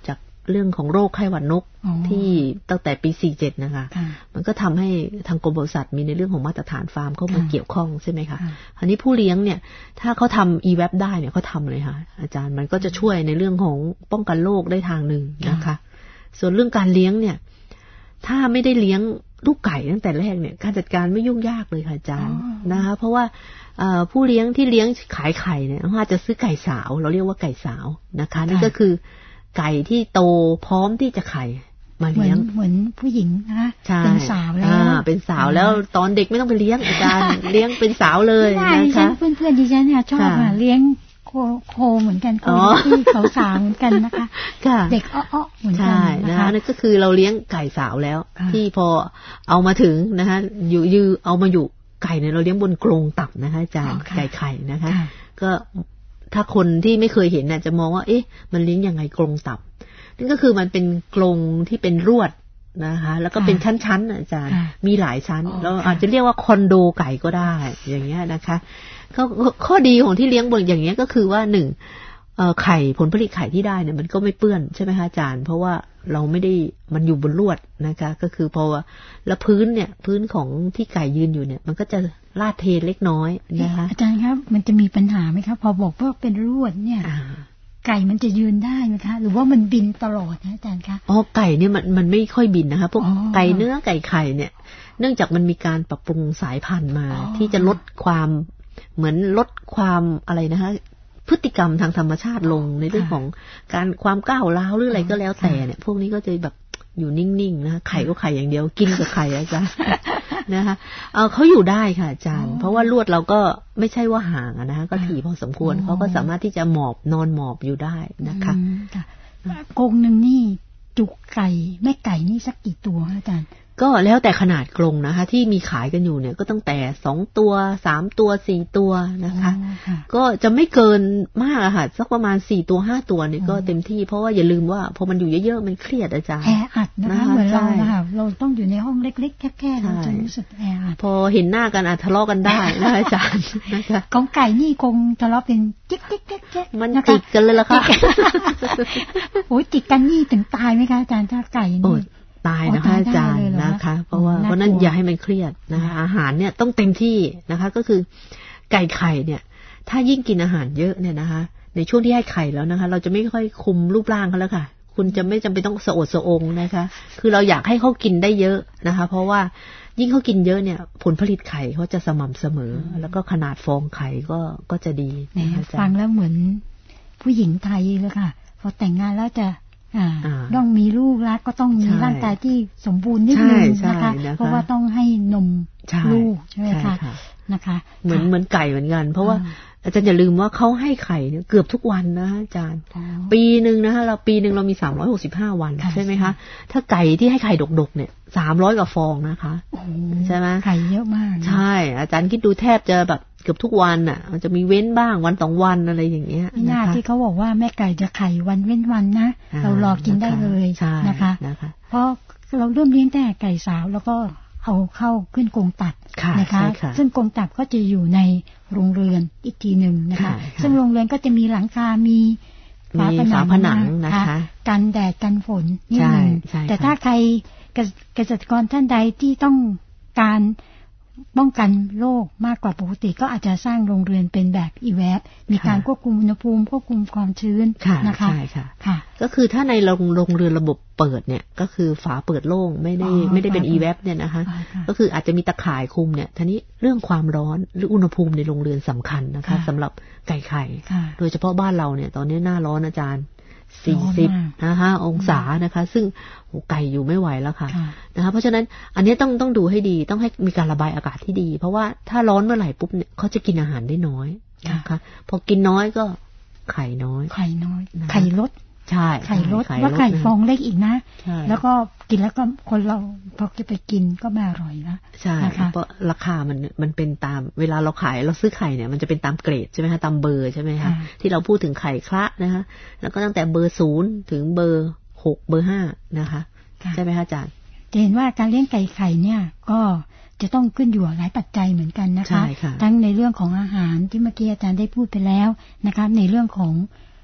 เรื่องของโรคไข้หวัดนกที่ตั้งแต่ปี47นะคะมันก็ทำให้ทางกรมปศุสัตว์มีในเรื่องของมาตรฐานฟาร์มเข้ามาเกี่ยวข้องใช่ไหมคะอันนี้ผู้เลี้ยงเนี่ยถ้าเขาทำ EVAP ได้เนี่ยเขาทำเลยค่ะอาจารย์มันก็จะช่วยในเรื่องของป้องกันโรคได้ทางหนึ่งนะคะส่วนเรื่องการเลี้ยงเนี่ยถ้าไม่ได้เลี้ยงลูกไก่ตั้งแต่แรกเนี่ยการจัดการไม่ยุ่งยากเลยค่ะอาจารย์นะคะเพราะว่าผู้เลี้ยงที่เลี้ยงขายไข่เนี่ยเขาอาจจะซื้อไก่สาวเราเรียกว่าไก่สาวนะคะนี่ก็คือไก่ที่โตพร้อมที่จะไข่มาเลี้ยงเหมือนผู้หญิงนะคะเป็นสาวแล้วเป็นสาวแล้วตอนเด็กไม่ต้องไปเลี้ยงอาจารย์เลี้ยงเป็นสาวเลยนะคะเพื่อนดิฉันเนี่ยชอบเลี้ยงโคเหมือนกันโคที่สาวๆเหมือนกันนะคะเด็กอ้อๆเหมือนกันนะคะนั่นก็คือเราเลี้ยงไก่สาวแล้วที่พอเอามาถึงนะคะอยู่เอามาอยู่ไก่เนี่ยเราเลี้ยงบนกรงตับนะคะอาจารย์ไก่ไข่นะคะก็ถ้าคนที่ไม่เคยเห็นน่ะจะมองว่าเอ๊ะมันเลี้ยงยังไงกรงตับนั่นก็คือมันเป็นกรงที่เป็นรวดนะคะแล้วก็เป็นชั้นๆอาจารย์มีหลายชั้นเราอาจจะเรียกว่าคอนโดไก่ก็ได้อย่างเงี้ยนะคะข้อดีของที่เลี้ยงบนอย่างเงี้ยก็คือว่าหนึ่งไข่ผลผลิตไข่ที่ได้เนี่ยมันก็ไม่เปื้อนใช่ไหมคะอาจารย์เพราะว่าเราไม่ได้มันอยู่บนลวดนะคะก็คือพอแล้วพื้นของที่ไก่ยืนอยู่เนี่ยมันก็จะลาดเทเล็กน้อยนะคะอาจารย์ครับมันจะมีปัญหาไหมครับพอบอกว่าเป็นลวดเนี่ยไก่มันจะยืนได้ไหมคะหรือว่ามันบินตลอดนะอาจารย์คะไก่เนี่ยมันไม่ค่อยบินนะคะพวกไก่เนื้อไก่ไข่เนี่ยเนื่องจากมันมีการปรับปรุงสายพันธุ์มาที่จะลดความเหมือนลดความอะไรนะคะพฤติกรรมทางธรรมชาติลงในเรื่องของการความก้าวร้าวหรืออะไรก็แล้วแต่เนี่ยพวกนี้ก็จะแบบอยู่นิ่งๆนะไข่ก็ไข่อย่างเดียวกินกับไข่อาจารย์นะคะเขาอยู่ได้ค่ะอาจารย์เพราะว่าลวดเราก็ไม่ใช่ว่าห่างนะคะก็ถี่พอสมควรเขาก็สามารถที่จะหมอบนอนหมอบอยู่ได้นะคะกรงหนึ่งนี่จุกไก่แม่ไก่นี่สักกี่ตัวอาจารย์ก็แล้วแต่ขนาดกรงนะคะที่มีขายกันอยู่เนี่ยก็ตั้งแต่2ตัว3ตัว4ตัวนะคะก็จะไม่เกินมากค่ะสักประมาณ4ตัว5ตัวเนี่ยก็เต็มที่เพราะว่าอย่าลืมว่าพอมันอยู่เยอะๆมันเครียดอาจารย์แออัดนะคะเหมือนเราค่ะเราต้องอยู่ในห้องเล็กๆแคบๆเราจะรู้สึกแออัดพอเห็นหน้ากันอาจทะเลาะกันได้นะอาจารย์นะคะของไก่นี่คงทะเลาะเป็นจิ๊กๆๆมันจิกกันเลยล่ะค่ะโอ้ยจิกกันนี่ถึงตายไหมคะอาจารย์ถ้าไก่นี่ตายนะคะอาจารย์นะคะเพราะนั้นอย่าให้มันเครียดนะคะอาหารเนี่ยต้องเต็มที่นะคะก็คือไก่ไข่เนี่ยถ้ายิ่งกินอาหารเยอะเนี่ยนะคะในช่วงที่ให้ไข่แล้วนะคะเราจะไม่ค่อยคุมรูปร่างเขาแล้วค่ะคุณจะไม่จำเป็นต้องสะโอดสะองนะคะคือเราอยากให้เขากินได้เยอะนะคะเพราะว่ายิ่งเขากินเยอะเนี่ยผลผลิตไข่เขาจะสม่ำเสมอแล้วก็ขนาดฟองไข่ก็จะดีฟังแล้วเหมือนผู้หญิงไทยเลยค่ะพอแต่งงานแล้วจะต้องมีลูกแล้วก็ต้องมีร่างกายที่สมบูรณ์นิดนึงนะคะเพราะว่าต้องให้นมลูกใช่ไหมคะนะคะเหมือนไก่เหมือนกันเพราะว่าอาจารย์อย่าลืมว่าเขาให้ไข่เนี่ยเกือบทุกวันนะอาจารย์ปีนึงนะคะปีนึงเรามี365วันใช่ไหมคะถ้าไก่ที่ให้ไข่ดกๆเนี่ย300กว่าฟองนะคะใช่ไหมไข่เยอะมากใช่อาจารย์คิดดูแทบจะแบบเกือบทุกวันอ่ะมันจะมีเว้นบ้างวัน2วันอะไรอย่างเงี้ยน่าที่เขาบอกว่าแม่ไก่จะไข่วันเว้นวันนะเรารอกินได้เลยนะคะเพราะเราเริ่มเลี้ยงแต่ไก่สาวแล้วก็เอาเข้าขึ้นกรงตัดนะคะซึ่งกรงตัดก็จะอยู่ในโรงเรือนอีกทีหนึ่งนะคะซึ่งโรงเรือนก็จะมีหลังคามีฝาผนังนะคะกันแดดกันฝนนิดนึงแต่ถ้าใครเกษตรกรท่านใดที่ต้องการป้องกันโรคมากกว่าปกติก็อาจจะสร้างโรงเรือนเป็นแบบ EVAP มีการควบคุมอุณหภูมิควบคุมความชื้นนะคะใช่ค่ะก็คือถ้าในโรงเรือนระบบเปิดเนี่ยก็คือฝาเปิดโล่งไม่ได้เป็น EVAP เนี่ยนะคะก็คืออาจจะมีตะข่ายคุมเนี่ยทีนี้เรื่องความร้อนหรืออุณหภูมิในโรงเรือนสำคัญนะคะสำหรับไก่ไข่โดยเฉพาะบ้านเราเนี่ยตอนนี้หน้าร้อนอาจารย์40นะคะองศานะคะซึ่งไก่อยู่ไม่ไหวแล้วค่ะนะคะเพราะฉะนั้นอันนี้ต้องดูให้ดีต้องให้มีการระบายอากาศที่ดีเพราะว่าถ้าร้อนเมื่อไหร่ปุ๊บเนี่ยเขาจะกินอาหารได้น้อยนะคะพอกินน้อยก็ไข่น้อยไข่ลดใช่ไข่ลดว่าไข่ฟองเล็กอีกนะแล้วก็กินแล้วก็คนเราพอจะไปกินก็ไม่อร่อยนะใช่เพราะราคามันเป็นตามเวลาเราขายเราซื้อไข่เนี่ยมันจะเป็นตามเกรดใช่ไหมคะตามเบอร์ใช่ไหมคะที่เราพูดถึงไข่คละนะคะแล้วก็ตั้งแต่เบอร์0ถึงเบอร์6เบอร์5นะคะใช่ไหมคะอาจารย์จะเห็นว่าการเลี้ยงไก่ไข่เนี่ยก็จะต้องขึ้นอยู่หลายปัจจัยเหมือนกันนะคะทั้งในเรื่องของอาหารที่เมื่อกี้อาจารย์ได้พูดไปแล้วนะคะในเรื่องของ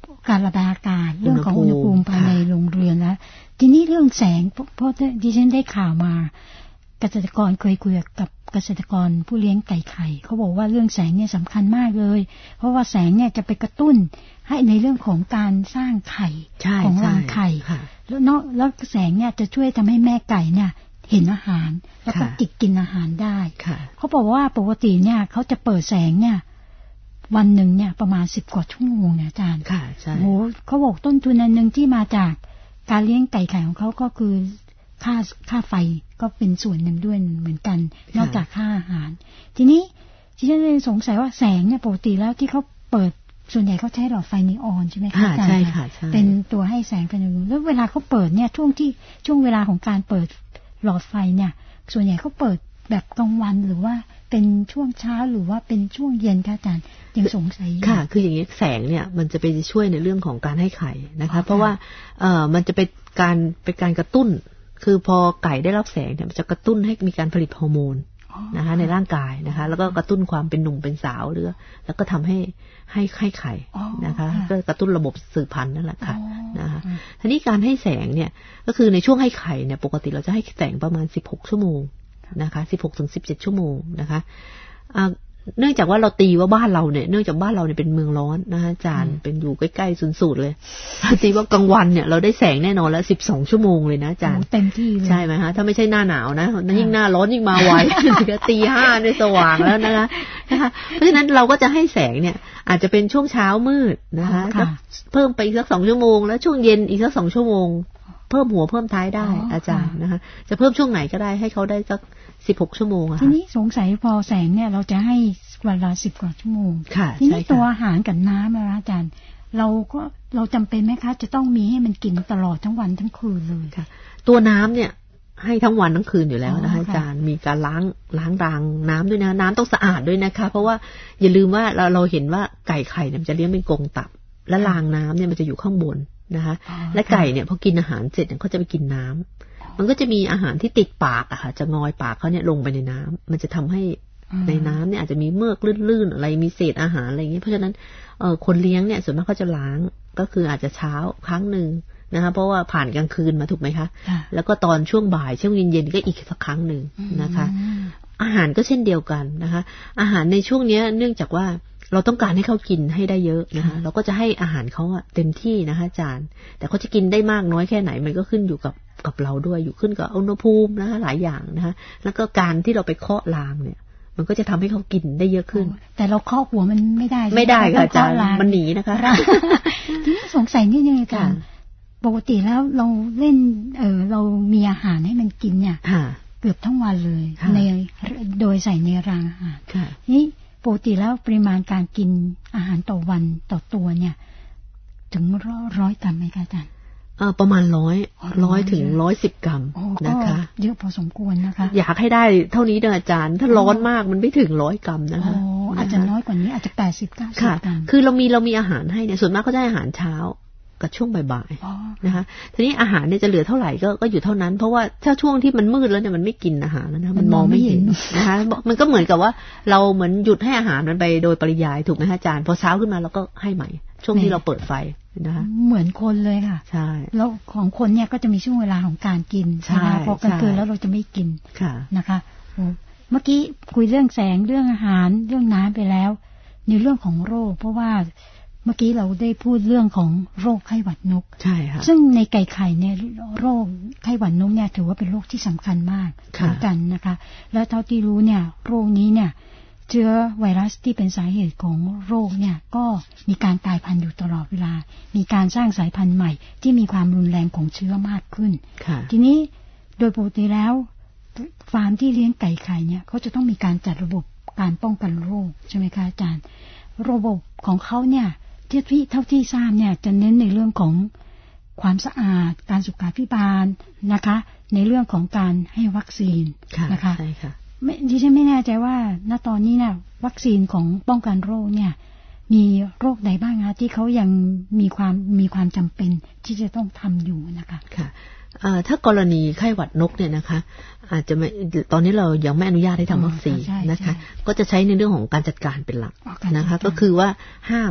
การระบายอากาศเรื่องของอุณหภูมิภายในโรงเรือนแล้วทีนี้เรื่องแสงเพราะดิฉันได้ข่าวมาเกษตรกรเคยคุยกับเกษตรกรผู้เลี้ยงไก่ไข่เขาบอกว่าเรื่องแสงเนี่ยสำคัญมากเลยเพราะว่าแสงเนี่ยจะไปกระตุ้นให้ในเรื่องของการสร้างไข่ของรังไข่แล้วแสงเนี่ยจะช่วยทำให้แม่ไก่เนี่ยเห็นอาหารแล้วก็จิกกินอาหารได้เขาบอกว่าปกติเนี่ยเขาจะเปิดแสงเนี่ยวันหนึ่งเนี่ยประมาณ10 กว่าชั่วโมงเนี่ยอาจารย์ค่ะใช่โหเขาบอกต้นทุนอันนึงที่มาจากการเลี้ยงไก่ไข่ของเขาก็คือค่าไฟก็เป็นส่วนหนึ่งด้วยเหมือนกันนอกจากค่าอาหารทีนี้ที่ฉันเลยสงสัยว่าแสงเนี่ยปกติแล้วที่เขาเปิดส่วนใหญ่เขาใช้หลอดไฟนีออนใช่ไหมคะอาจารย์ใช่ค่ะเป็นตัวให้แสงเป็นแล้วเวลาเขาเปิดเนี่ยช่วงเวลาของการเปิดหลอดไฟเนี่ยส่วนใหญ่เขาเปิดแบบกลางวันหรือว่าเป็นช่วงเช้าหรือว่าเป็นช่วงเย็นคะอาจารย์ยังสงสัยค่ะคืออย่างนี้แสงเนี่ยมันจะไปช่วยในเรื่องของการให้ไข่นะคะเพราะว่ามันจะเป็นการกระตุ้นคือพอไก่ได้รับแสงเนี่ยมันจะกระตุ้นให้มีการผลิตฮอร์โมนนะคะในร่างกายนะคะแล้วก็กระตุ้นความเป็นหนุ่มเป็นสาวแล้วก็ทำให้ไข่นะคะก็กระตุ้นระบบสืบพันธุ์นั่นแหละค่ะนะคะทีนี้การให้แสงเนี่ยก็คือในช่วงให้ไข่เนี่ยปกติเราจะให้แสงประมาณ16 ชั่วโมงนะคะ16-17 ชั่วโมงนะคะเนื่องจากว่าเราตีว่าบ้านเราเนี่ยเนื่องจากบ้านเราเนี่ยเป็นเมืองร้อนนะคะอาจารย์เป็นอยู่ใกล้ๆศูนย์สูตรเลยตีว่ากลางวันเนี่ยเราได้แสงแน่นอนแล้ว12 ชั่วโมงเลยนะอาจารย์เต็มที่เลยใช่ไหมคะถ้าไม่ใช่หน้าหนาวนะยิ่งหน้าร้อนยิ่งมาไวตี 5เนี่ยสว่างแล้วนะคะเพราะฉะนั้นเราก็จะให้แสงเนี่ยอาจจะเป็นช่วงเช้ามืดนะคะเพิ่มไปอีกสัก2 ชั่วโมงแล้วช่วงเย็นอีกสัก2 ชั่วโมงเพิ่มหัวเพิ่มท้ายได้อาจารย์นะคะจะเพิ่มช่วงไหนก็ได้ให้เขาได้สัก16 ชั่วโมงทีนี้สงสัยพอแสงเนี่ยเราจะให้เวลา10 กว่าชั่วโมงทีนี้ตัวอาหารกับน้ำนะอาจารย์เราจำเป็นไหมคะจะต้องมีให้มันกินตลอดทั้งวันทั้งคืนเลยค่ะตัวน้ำเนี่ยให้ทั้งวันทั้งคืนอยู่แล้วนะคะอาจารย์มีการล้างรางน้ำด้วยนะน้ำต้องสะอาดด้วยนะคะเพราะว่าอย่าลืมว่าเราเห็นว่าไก่ไข่เนี่ยมันจะเลี้ยงเป็นกรงตับและรางน้ำเนี่ยมันจะอยู่ข้างบนนะคะและไก่เนี่ยพอกินอาหารเสร็จเนี่ยเขาจะไปกินน้ำมันก็จะมีอาหารที่ติดปากอะค่ะจะงอยปากเขาเนี่ยลงไปในน้ำมันจะทำให้ในน้ำเนี่ยอาจจะมีเมือกลื่นๆอะไรมีเศษอาหารอะไรอย่างนี้เพราะฉะนั้นคนเลี้ยงเนี่ยส่วนมากเขาจะล้างก็คืออาจจะเช้าครั้งหนึ่งนะคะเพราะว่าผ่านกลางคืนมาถูกไหมคะแล้วก็ตอนช่วงบ่ายช่วงเย็นๆก็อีกสักครั้งหนึ่งนะคะอาหารก็เช่นเดียวกันนะคะอาหารในช่วงนี้เนื่องจากว่าเราต้องการให้เขากินให้ได้เยอะนะคะเราก็จะให้อาหารเขาเต็มที่นะคะอาจารย์แต่เขาจะกินได้มากน้อยแค่ไหนมันก็ขึ้นอยู่กับเราด้วยอยู่ขึ้นกับอุณหภูมินะคะหลายอย่างนะคะแล้วก็การที่เราไปเคาะรางเนี่ยมันก็จะทำให้เขากินได้เยอะขึ้นแต่เราเคาะหัวมันไม่ได้ค่ะอาจารย์มันหนีนะคะทีนี้สงสัยนิดนึงอาจารย์ปกติแล้วเราเล่นเรามีอาหารให้มันกินเนี่ยเกือบทั้งวันเลยโดยใส่ในรางอาหารนี่ปกติแล้วปริมาณการกินอาหารต่อวันต่อตัวเนี่ยถึง100 กรัมไหมคะอาจารย์ประมาณ100ถึง110 กรัมนะคะเยอะพอสมควรนะคะอยากให้ได้เท่านี้นะอาจารย์ถ้าร้อนมากมันไม่ถึง100 กรัมนะคะอาจจะน้อยกว่านี้อาจจะ80-90 กรัมคือเรามีอาหารให้เนี่ยส่วนมากก็ได้อาหารเช้ากับช่วงบ่ายๆนะคะทีนี้อาหารเนี่ยจะเหลือเท่าไหร่ก็อยู่เท่านั้นเพราะว่าถ้าช่วงที่มันมืดแล้วเนี่ยมันไม่กินอาหารแล้วนะมันมองไม่เห็นนะคะมันก็เหมือนกับว่าเราเหมือนหยุดให้อาหารมันไปโดยปริยายถูกไหมคะอาจารย์พอเช้าขึ้นมาเราก็ให้ใหม่ช่วงที่เราเปิดไฟนะคะเหมือนคนเลยค่ะใช่แล้วของคนเนี่ยก็จะมีช่วงเวลาของการกินใช่พอกลางคืนแล้วเราจะไม่กินนะคะเมื่อกี้คุยเรื่องแสงเรื่องอาหารเรื่องน้ำไปแล้วในเรื่องของโรคเพราะว่าเมื่อกี้เราได้พูดเรื่องของโรคไข้หวัดนกใช่ค่ะซึ่งในไก่ไข่เนี่ยโรคไข้หวัดนกเนี่ยถือว่าเป็นโรคที่สำคัญมากเหมือนกันนะคะแล้วเท่าที่รู้เนี่ยโรคนี้เนี่ยเชื้อไวรัสที่เป็นสาเหตุของโรคเนี่ยก็มีการกลายพันธุ์อยู่ตลอดเวลามีการสร้างสายพันธุ์ใหม่ที่มีความรุนแรงของเชื้อมากขึ้นทีนี้โดยปกติแล้วฟาร์มที่เลี้ยงไก่ไข่เนี่ยเขาจะต้องมีการจัดระบบการป้องกันโรคใช่ไหมคะอาจารย์ระบบของเขาเนี่ยเท่าที่ทราบเนี่ยจะเน้นในเรื่องของความสะอาดการสุขาภิบาลนะคะในเรื่องของการให้วัคซีนนะคะใช่ค่ะดิฉันไม่แน่ใจว่าณตอนนี้เนี่ยวัคซีนของป้องกันโรคเนี่ยมีโรคใดบ้างคะที่เขายังมีความจำเป็นที่จะต้องทำอยู่นะคะค่ะถ้ากรณีไข้หวัดนกเนี่ยนะคะอาจจะไม่ตอนนี้เรายังไม่อนุญาตให้ทำวัคซีนนะคะก็จะใช้ในเรื่องของการจัดการเป็นหลักนะคะก็คือว่าห้าม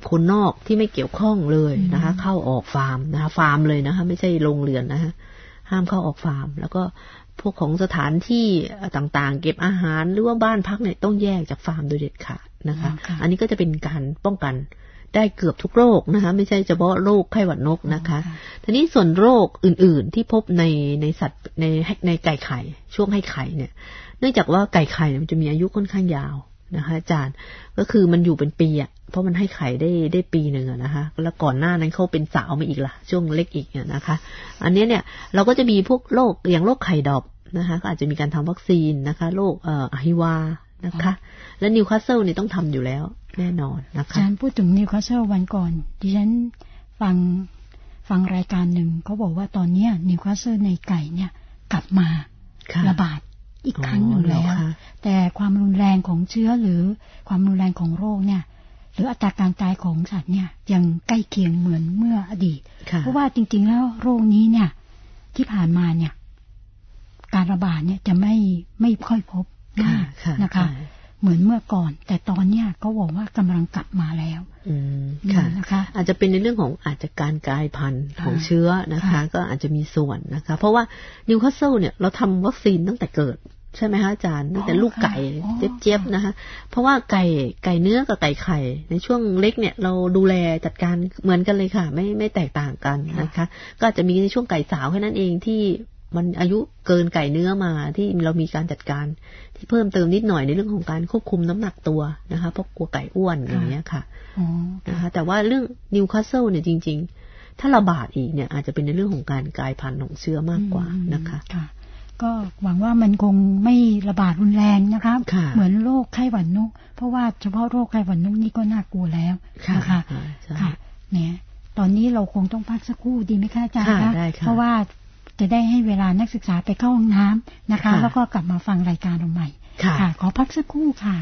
คนนอกที่ไม่เกี่ยวข้องเลยนะคะเข้าออกฟาร์มนะคะฟาร์มเลยนะคะไม่ใช่โรงเรือนนะคะห้ามเข้าออกฟาร์มแล้วก็พวกของสถานที่ต่างๆเก็บอาหารหรือว่าบ้านพักเนี่ยต้องแยกจากฟาร์มโดยเด็ดขาดนะคะอันนี้ก็จะเป็นการป้องกันได้เกือบทุกโรคนะคะไม่ใช่เฉพาะโรคไข้หวัดนกนะคะทีนี้ส่วนโรคอื่นๆที่พบในสัตว์ในไก่ไข่ช่วงให้ไข่เนี่ยเนื่องจากว่าไก่ไข่มันจะมีอายุค่อนข้างยาวนะคะอาจารย์ก็คือมันอยู่เป็นปีอ่ะเพราะมันให้ไข่ได้ปีหนึ่งนะคะแล้วก่อนหน้านั้นเขาเป็นสาวมาอีกล่ะช่วงเล็กอีกนะคะอันนี้เนี่ยเราก็จะมีพวกโรคอย่างโรคไข่ดอบนะคะก็อาจจะมีการทำวัคซีนนะคะโรคอะฮิวานะคะและนิวคาสเซิลเนี่ยต้องทำอยู่แล้วแน่นอนนะคะอาจารย์พูดถึงนิวคาสเซิลวันก่อนดิฉันฟังรายการหนึ่งเขาบอกว่าตอนนี้นิวคาสเซิลในไก่เนี่ยกลับมาระบาดอีกครั้งหนึ่งแล้วแต่ความรุนแรงของเชื้อหรือความรุนแรงของโรคเนี่ยหรืออัตราการตายของสัตว์เนี่ยยังใกล้เคียงเหมือนเมื่ออดีตเพราะว่าจริงๆแล้วโรคนี้เนี่ยที่ผ่านมาเนี่ยการระบาดเนี่ยจะไม่ค่อยพบมากนะคะเหมือนเมื่อก่อนแต่ตอนเนี้ยก็บอกว่ากำลังกลับมาแล้วนะคะอาจจะเป็นในเรื่องของอาจจะการกลายพันธุ์ของเชื้อนะคะก็อาจจะมีส่วนนะคะเพราะว่านิวคาสเซิลเนี่ยเราทำวัคซีนตั้งแต่เกิดใช่ไหมคะอาจารย์ตั้งแต่ลูกไก่เจี๊ยบๆนะคะเพราะว่าไก่เนื้อกับไก่ไข่ในช่วงเล็กเนี่ยเราดูแลจัดการเหมือนกันเลยค่ะไม่แตกต่างกันนะคะก็อาจจะมีในช่วงไก่สาวแค่นั้นเองที่มันอายุเกินไก่เนื้อมาที่เรามีการจัดการที่เพิ่มเติมนิดหน่อยในเรื่องของการควบคุมน้ำหนักตัวนะคะเพราะกลัวไก่อ้วนอย่างเงี้ยค่ะนะคะแต่ว่าเรื่องนิวคาสเซิลเนี่ยจริงๆถ้าระบาดอีกเนี่ยอาจจะเป็นในเรื่องของการกลายพันธุ์ของเชื้อมากกว่านะคะก็หวังว่ามันคงไม่ระบาดรุนแรงนะคะเหมือนโรคไข้หวัดนกเพราะว่าเฉพาะโรคไข้หวัดนกนี่ก็น่ากลัวแล้วนะคะค่ะเนี่ยตอนนี้เราคงต้องพักสักครู่ดีไหมคะอาจารย์คะเพราะว่าจะได้ให้เวลานักศึกษาไปเข้าห้องน้ำนะคะแล้วก็กลับมาฟังรายการเราใหม่ค่ะขอพักสักครู่ค่ะ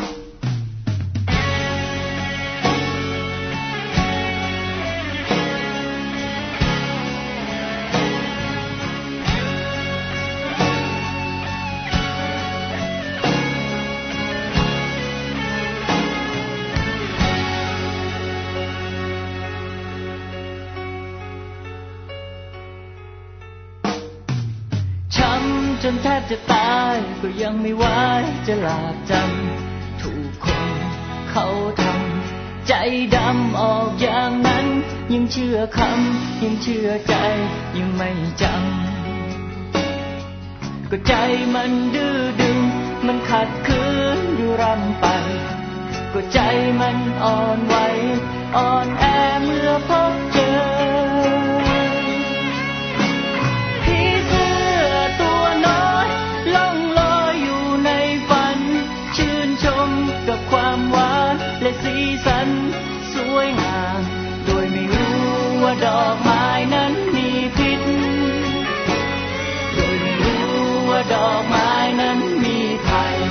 จนแทบจะตายก็ยังไม่ไหวจะลาจำถูกคนเขาทำใจดำออกอย่างนั้นยังเชื่อคำยังเชื่อใจยังไม่จำก็ใจมันดื้อดึงมันขัดขืนอยู่รำไปก็ใจมันอ่อนไหวอ่อนแอเมื่อพบเจอความหวานและสีสันสวยงามโดยไม่รู้ว่าดอกไม้นั้นมีพิษโดยไม่รู้ว่าดอกไม้นั้นมีภัย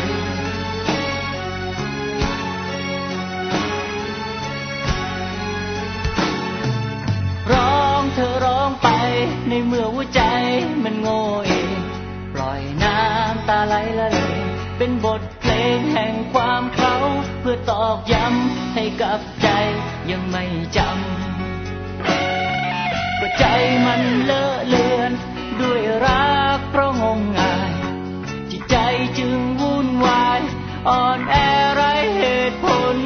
ร้องเธอร้องไปในเมื่อหัวใจมันโง่เองปล่อยน้ำตาไหลละเลงเป็นบทเพลงแห่งความเขาเพื่อตอกย้ำให้กับใจยังไม่จำก็ใจมันเลอะเลือนด้วยรักเพราะงมงายจิตใจจึงวุ่นวายอ่อนแอไร้เหตุผล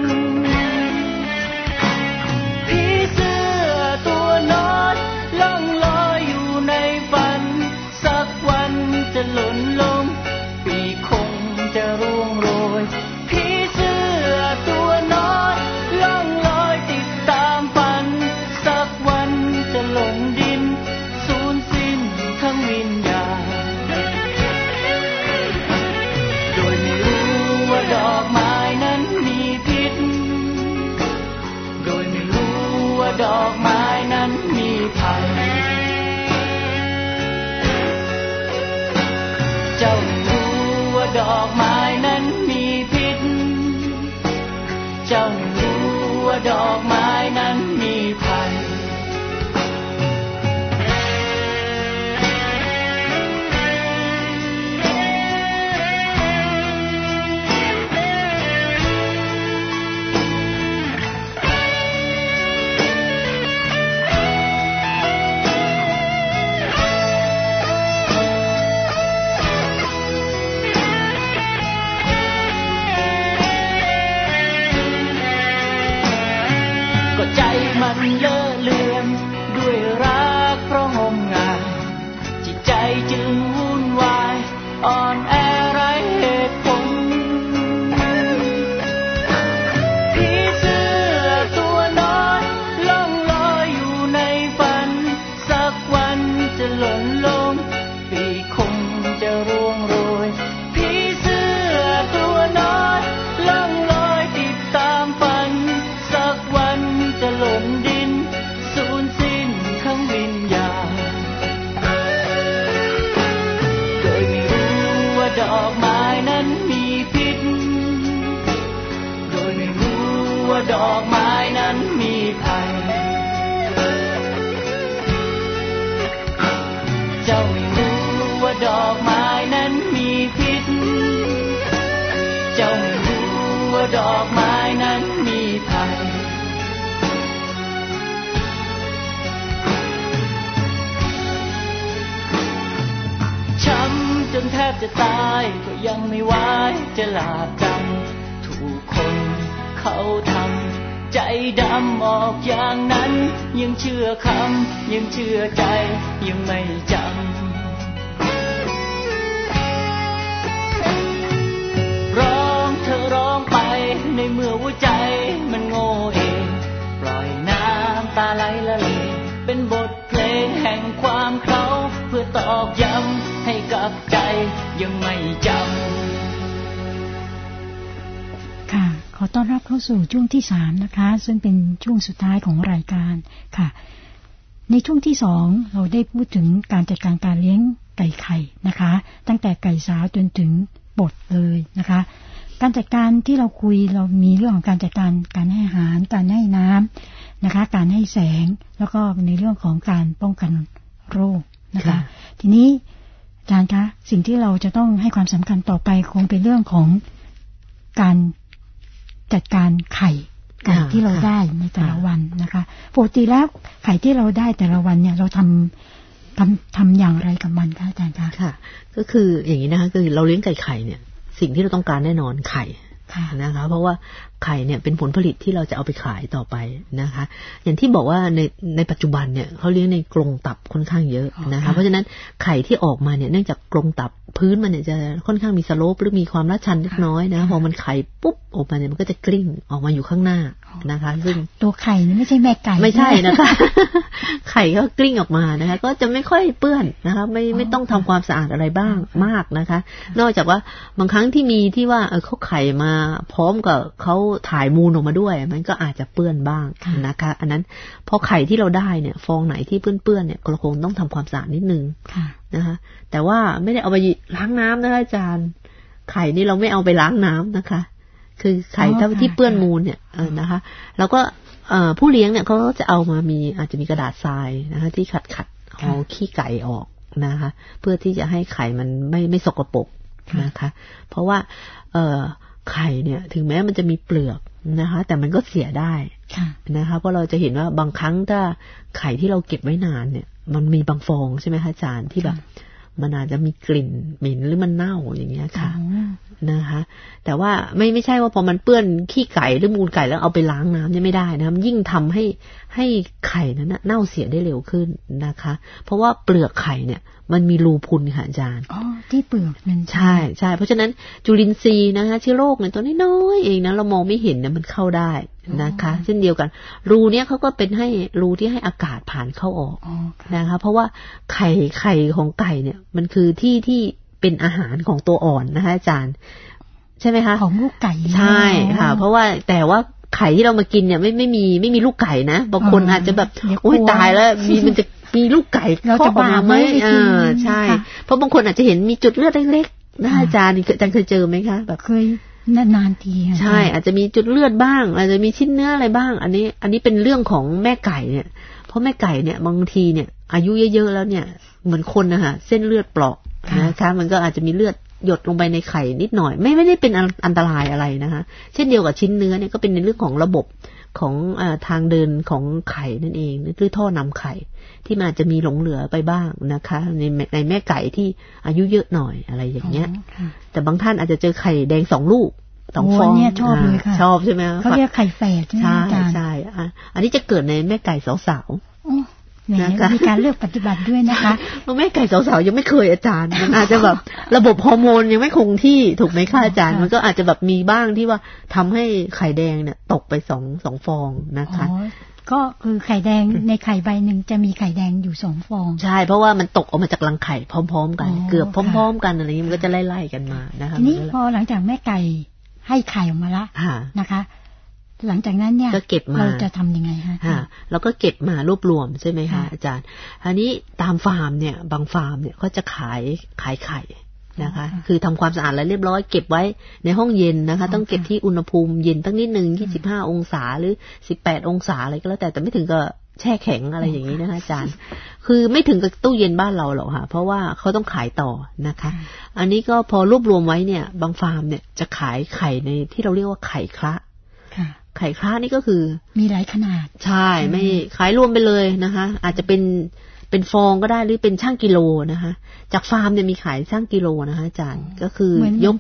ผีเสื้อตัวน้อยล่องลอยอยู่ในฝันสักวันจะหล่นลงจะร่วงโรยผีเสื้อตัวน้อยล่องลอยติดตามฝันสักวันจะลงดินสูญสิ้นทั้งวิญญาณโดยไม่รู้ว่าดอกไม้นั้นมีพิษโดยไม่รู้ว่าดอกไม้นั้นมีภัยเจ้าดอกไม้นั้นมีพิษเจ้ารู้ว่าดอกไม้นั้นมีภัยมันเลอะเลือนด้วยรักเพราะงมงายจิตใจจึงวุ่นวายอ่อนแอไร้เหตุผลผีเสื้อตัวน้อยล่องลอยอยู่ในฝันสักวันจะหล่นลงปีกคงจะร่วงโรยผีเสื้อตัวน้อยล่องลอยติดตามฝันสักวันจะหล่นดินสูญสิ้นทั้งวิญญาณโดยไม่รู้ว่าดอกไม้นั้นมีพิษโดยไม่รู้ว่าดอกไม้นั้นมีภัยเจ้าไม่รู้ว่าดอกไม้นั้นมีพิษเจ้าไม่รู้ว่าดอกไม้นั้นมีภัยช้ำจนแทบจะตายก็ยังไม่ไหวจะหลาบจำถูกคนเขาทำใจดำออกอย่างนั้นยังเชื่อคำยังเชื่อใจยังไม่จำร้องเธอร้องไปในเมื่อหัวใจมันโง่เองปล่อยน้ำตาไหลละเลงเป็นบทเพลงแห่งความเคราเพื่อตอกย้ำให้กับใจยังไม่จำค่ะขอต้อนรับเข้าสู่ช่วงที่3นะคะซึ่งเป็นช่วงสุดท้ายของรายการค่ะในช่วงที่2เราได้พูดถึงการจัดการการเลี้ยงไก่ไข่นะคะตั้งแต่ไก่สาวจนถึงบดเลยนะคะการจัดการที่เราคุยเรามีเรื่องของการจัดการการให้อาหารการให้น้ำนะคะการให้แสงแล้วก็ในเรื่องของการป้องกันโรคนะคะทีนี้อาจารย์คะสิ่งที่เราจะต้องให้ความสำคัญต่อไปคงเป็นเรื่องของการจัดการไข่ที่เราได้ในแต่ละวันนะคะปกติแล้วไข่ที่เราได้แต่ละวันเนี่ยเราทำอย่างไรกับมันคะอาจารย์คะค่ะก็คืออย่างนี้นะคะคือเราเลี้ยงไก่เนี่ยสิ่งที่เราต้องการแน่นอนไข่นะคะเพราะว่าไข่เนี่ยเป็นผลผลิตที่เราจะเอาไปขายต่อไปนะคะอย่างที่บอกว่าในปัจจุบันเนี่ยเขาเลี้ยงในกรงตับค่อนข้างเยอะนะคะเพราะฉะนั้นไข่ที่ออกมาเนี่ยเนื่องจากกรงตับพื้นมันเนี่ยจะค่อนข้างมีสโลปหรือมีความลาดชันเล็กน้อยนะพอมันไข่ปุ๊บออกมาเนี่ยมันก็จะกลิ้งออกมาอยู่ข้างหน้านะคะซึ่งตัวไข่นี่ไม่ใช่แม่ไก่ไม่ใช่นะคะไข่ก็กลิ้งออกมานะคะก็จะไม่ค่อยเปื้อนนะคะไม่ต้องทำความสะอาดอะไรบ้างมากนะคะนอกจากว่าบางครั้งที่มีที่ว่าเขาไข่มาพร้อมกับเขาถ่ายมูลออกมาด้วยมันก็อาจจะเปื้อนบ้างนะคะอันนั้นพอไข่ที่เราได้เนี่ยฟองไหนที่เปื้อนเนี่ยเราคงต้องทำความสะอาดนิดนึงนะคะแต่ว่าไม่ได้เอาไปล้างน้ำนะคะอาจารย์ไข่นี่เราไม่เอาไปล้างน้ำนะคะคือไข่ที่เปื้อนมูลเนี่ยนะคะแล้วก็ผู้เลี้ยงเนี่ยเขาจะเอามาอาจจะมีกระดาษทรายนะคะที่ขัดเอาขี้ไก่ออกนะคะเพื่อที่จะให้ไข่มันไม่สกปรกนะคะเพราะว่าไข่เนี่ยถึงแม้มันจะมีเปลือกนะคะแต่มันก็เสียได้นะคะเพราะเราจะเห็นว่าบางครั้งถ้าไข่ที่เราเก็บไว้นานเนี่ยมันมีบางฟองใช่ไหมคะอาจารย์ที่แบบมันอาจจะมีกลิ่นเหม็นหรือมันเน่าอย่างเงี้ยค่ะนะคะแต่ว่าไม่ใช่ว่าพอมันเปื้อนขี้ไก่หรือมูลไก่แล้วเอาไปล้างน้ำเนี่ยไม่ได้นะยิ่งทำให้ไข่นั้นเน่าเสียได้เร็วขึ้นนะคะเพราะว่าเปลือกไข่เนี่ยมันมีรูพุนค่ะอาจารย์ที่เปลือกนั่นใช่เพราะฉะนั้นจุลินทรีย์นะคะเชื้อโรคเนี่ยตัวน้อยๆเองนะเรามองไม่เห็นเนี่ยมันเข้าได้นะคะเช่นเดียวกันรูเนี้ยเขาก็เป็นให้รูที่ให้อากาศผ่านเข้าออกนะคะเพราะว่าไข่ของไก่เนี่ยมันคือที่เป็นอาหารของตัวอ่อนนะคะอาจารย์ใช่ไหมคะของลูกไก่ใช่ค่ะเพราะว่าแต่ว่าไข่ที่เรามากินเนี่ยไม่มีลูกไก่นะบางคนอาจจะแบบโอ๊ยตายแล้วมันจะมีลูกไก่เราจะบ้าไหมใช่เพราะบางคนอาจจะเห็นมีจุดเลือดเล็กๆนะอาจารย์เคยเจอไหมคะแบบเคยนานๆทีใช่อาจจะมีจุดเลือดบ้างอาจจะมีชิ้นเนื้ออะไรบ้างอันนี้เป็นเรื่องของแม่ไก่เนี่ยเพราะแม่ไก่เนี่ยบางทีเนี่ยอายุเยอะๆแล้วเนี่ยเหมือนคนนะคะเส้นเลือดเปราะนะคะมันก็อาจจะมีเลือดหยดลงไปในไข่นิดหน่อยไม่ได้เป็นอันตรายอะไรนะคะเช่นเดียวกับชิ้นเนื้อเนี่ยก็เป็นในเรื่องของระบบของทางเดินของไข่นั่นเองหรือท่อนำไข่ที่มันอาจจะมีหลงเหลือไปบ้างนะคะในแม่ไก่ที่อายุเยอะหน่อยอะไรอย่างเงี้ยแต่บางท่านอาจจะเจอไข่แดง2 ลูก2 ฟองเนี่ยชอบเลยค่ะชอบใช่ไหมเขาเรียกไข่แฝดใช่ไหมอาจารย์ใช่อันนี้จะเกิดในแม่ไก่สาวๆนะคะมีการเลือกปฏิบัติด้วยนะคะแม่ไก่สาวๆยังไม่เคยอาจารย์มันอาจจะแบบระบบฮอร์โมนยังไม่คงที่ถูกไหมคะอาจารย์มันก็อาจจะแบบมีบ้างที่ว่าทำให้ไข่แดงเนี่ยตกไปสองฟองนะคะก็คือไข่แดงในไข่ใบหนึ่งจะมีไข่แดงอยู่2 ฟองใช่เพราะว่ามันตกออกมาจากรังไข่พร้อมๆกันเกือบพร้อมๆกันอะไรอย่างนี้มันก็จะไล่ๆกันมานะคะทีนี้พอหลังจากแม่ไก่ให้ไข่ออกมาละนะคะหลังจากนั้นเนี่ยเราจะทำยังไงคะเราก็เก็บมารวบรวมใช่ไหมคะอาจารย์อันนี้ตามฟาร์มเนี่ยบางฟาร์มเนี่ยก็จะขายไข่นะคะคือทำความสะอาดแล้วเรียบร้อยเก็บไว้ในห้องเย็นนะคะต้องเก็บที่อุณหภูมิเย็นตั้งนิดนึง25 องศาหรือ18 องศาอะไรก็แล้วแต่ไม่ถึงกับแช่แข็งอะไรอย่างนี้นะคะอาจารย์คือไม่ถึงกับตู้เย็นบ้านเราหรอกค่ะเพราะว่าเขาต้องขายต่อนะคะอันนี้ก็พอรวบรวมไว้เนี่ยบางฟาร์มเนี่ยจะขายไข่ในที่เราเรียกว่าไข่คละไข่คละนี่ก็คือมีหลายขนาดใช่ไม่ขายรวมไปเลยนะคะอาจจะเป็นฟองก็ได้หรือเป็นช่างกิโลนะคะจากฟาร์มเนี่ยมีขายช่างกิโลนะคะอาจารย์ก็คื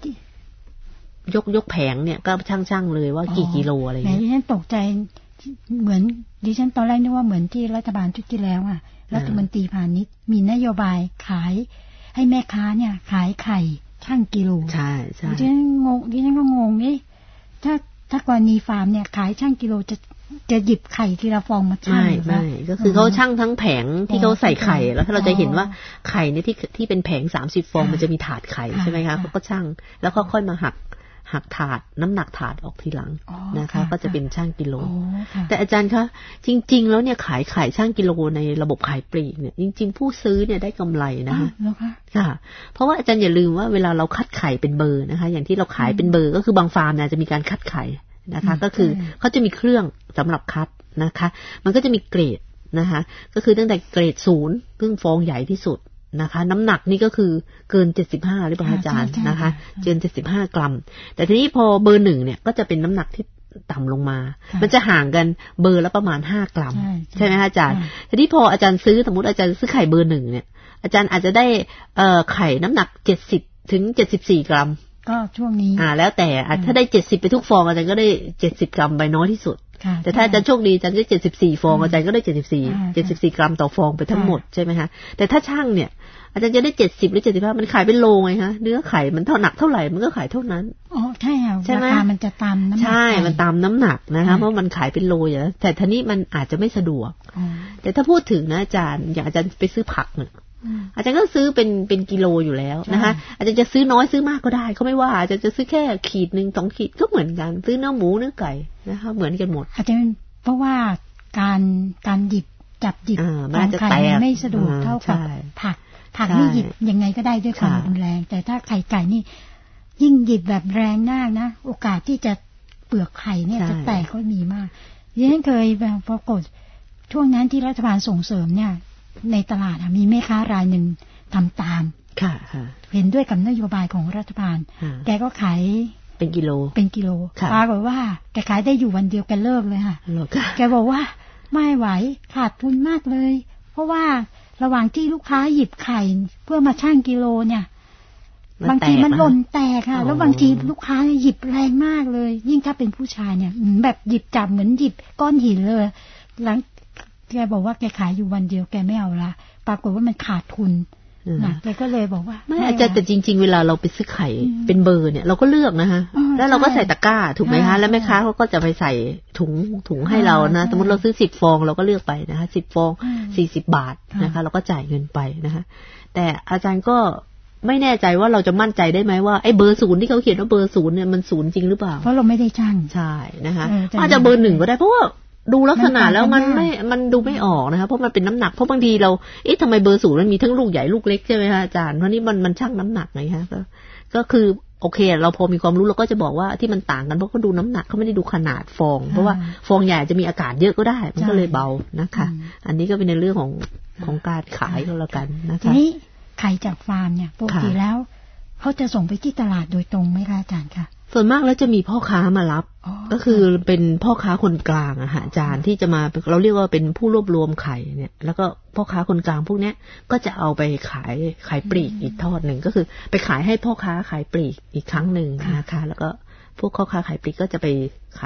อยกแผงเนี่ยก็ช่างเลยว่ากี่กิโลอะไรอย่างเงี้ยดิฉันตกใจเหมือนดิฉันตอนแรกนึกว่าเหมือนที่รัฐบาลชุดที่แล้วอ่ะรัฐมนตรีพาณิชย์มีนโยบายขายให้แม่ค้าเนี่ยขายไข่ช่างกิโลใช่ใช่ดิฉันก็งงนี่ถ้ากรณีฟาร์มเนี่ยขายช่างกิโลจะหยิบไข่ทีละฟองมาชั่งไม่ก็คือเขาชั่งทั้งแผงที่เขาใส่ไข่แล้วถ้าเราจะเห็นว่าไข่เนี่ยที่เป็นแผง30 ฟองมันจะมีถาดไข่ใช่ไหมคะเขาก็ชั่งแล้วก็ค่อยมาหักถาดน้ำหนักถาดออกทีหลังนะคะก็จะเป็นช่างกิโลแต่อาจารย์คะจริงๆแล้วเนี่ยขายไข่ช่างกิโลในระบบขายปลีกเนี่ยจริงๆผู้ซื้อเนี่ยได้กำไรนะคะค่ะเพราะว่าอาจารย์อย่าลืมว่าเวลาเราคัดไข่เป็นเบอร์นะคะอย่างที่เราขายเป็นเบอร์ก็คือบางฟาร์มเนี่ยจะมีการคัดไข่นะคะก็คือเขาจะมีเครื่องสำหรับคัดนะคะมันก็จะมีเกรดนะคะก็คือตั้งแต่เกรด0ซึ่งฟองใหญ่ที่สุดนะคะน้ำหนักนี่ก็คือเกิน75หรือเปล่าอาจารย์นะคะเกิน75 กรัมแต่ทีนี้พอเบอร์1เนี่ยก็จะเป็นน้ำหนักที่ต่ำลงมามันจะห่างกันเบอร์ละประมาณ5 กรัมใช่ไหมคะอาจารย์ทีนี้พออาจารย์ซื้อสมมติอาจารย์ซื้อไข่เบอร์1เนี่ยอาจารย์อาจจะได้ไข่น้ำหนัก70ถึง74 กรัมก็ช่วงนี้แล้วแต่ถ้าได้70ไปทุกฟองอาจารย์ก็ได้70 กรัมไปน้อยที่สุดแต่ถ้าอาจารย์โชคดีอาจารย์ได้74 ฟองอาจารย์ก็ได้74 กรัมต่อฟองไปทั้งหมดใช่ไหมคะแต่ถ้าช่างเนี่ยอาจารย์จะได้70หรือ75มันขายเป็นโลไงคะเนื้อไข่มันหนักเท่าไหร่มันก็ขายเท่านั้นอ๋อใช่ค่ะราคามันจะตามน้ำหนักใช่มันตามน้ำหนักนะคะเพราะมันขายเป็นโลอยู่แล้วแต่ทีนี้มันอาจจะไม่สะดวกแต่ถ้าพูดถึงนะอาจารย์อย่างอาจารย์ไปซื้อผักเนี่ยอาจารย์ก็ซื้อเป็นกิโลอยู่แล้วนะคะอาจารย์จะซื้อน้อยซื้อมากก็ได้เขาไม่ว่าอาจารย์จะซื้อแค่ขีด1 2 ขีดก็เหมือนกันซื้อเนื้อหมูเนื้อไก่นะคะเหมือนกันหมดอาจจะเพราะว่าการหยิบจับหยิบของไข่ไม่สะดวกเท่ากับผักนี่หยิบยังไงก็ได้ด้วยความรุนแรงแต่ถ้าไข่ไก่นี่ยิ่งหยิบแบบแรงมากนะโอกาสที่จะเปลือกไข่เนี่ยจะแตกก็มีมากดิฉันเคยแบบปรากฏช่วงนั้นที่รัฐบาลส่งเสริมเนี่ยในตลาดมีแม่ค้ารายหนึ่งทำตามเห็นด้วยกับนโยบายของรัฐบาลแกก็ขายเป็นกิโลปรากฏว่าแกขายได้อยู่วันเดียวแกเลิกเลยค่ะแกบอกว่าไม่ไหวขาดทุนมากเลยเพราะว่าระหว่างที่ลูกค้าหยิบไข่เพื่อมาชั่งกิโลเนี่ยบางทีมันหล่นแตกค่ะแล้วบางทีลูกค้าหยิบแรงมากเลยยิ่งถ้าเป็นผู้ชายเนี่ยแบบหยิบจับเหมือนหยิบก้อนหินเลยหลังแกบอกว่าแกขายอยู่วันเดียวแกไม่เอาละปรากฏว่ามันขาดทุนนะแกก็เลยบอกว่าไม่อาจารย์แต่จริงๆเวลาเราไปซื้อไข่เป็นเบอร์เนี่ยเราก็เลือกนะคะแล้วเราก็ใส่ตะกร้าถูกไหมคะแล้วแม่ค้าเขาก็จะไปใส่ถุงให้เรานะสมมติเราซื้อ10 ฟองเราก็เลือกไปนะคะ10 ฟอง40 บาทนะคะเราก็จ่ายเงินไปนะคะแต่อาจารย์ก็ไม่แน่ใจว่าเราจะมั่นใจได้ไหมว่าไอ้เบอร์0ที่เขาเขียนว่าเบอร์0เนี่ยมัน0จริงหรือเปล่าเพราะเราไม่ได้ชั่งใช่นะคะอาจจะเบอร์1ก็ได้เพราะว่าดูลักษณะแล้วมันดูไม่ออกนะคะเพราะมันเป็นน้ำหนักเพราะบางทีเราทำไมเบอร์0มันมีทั้งลูกใหญ่ลูกเล็กใช่ไหมคะอาจารย์เพราะนี่มันชั่งน้ำหนักไงคะก็คือโอเคเราพอมีความรู้เราก็จะบอกว่าที่มันต่างกันเพราะเขาดูน้ำหนักเขาไม่ได้ดูขนาดฟองเพราะว่าฟองใหญ่จะมีอากาศเยอะก็ได้มันก็เลยเบานะคะอันนี้ก็เป็นในเรื่องของการขายก็แล้วกันนะคะนี่ไข่จากฟาร์มเนี่ยปกติแล้วเขาจะส่งไปที่ตลาดโดยตรงไหมคะอาจารย์คะส่วนมากแล้วจะมีพ่อค้ามารับก็คือเป็นพ่อค้าคนกลางอะค่ะอาจารย์ที่จะมาเราเรียกว่าเป็นผู้รวบรวมไข่เนี่ยแล้วก็พ่อค้าคนกลางพวกนี้ก็จะเอาไปขายปลีกอีกทอดหนึ่งก็คือไปขายให้พ่อค้าขายปลีกอีกครั้งหนึ่งนะคะแล้วก็พวกพ่อค้าขายปลีกก็จะไปขาย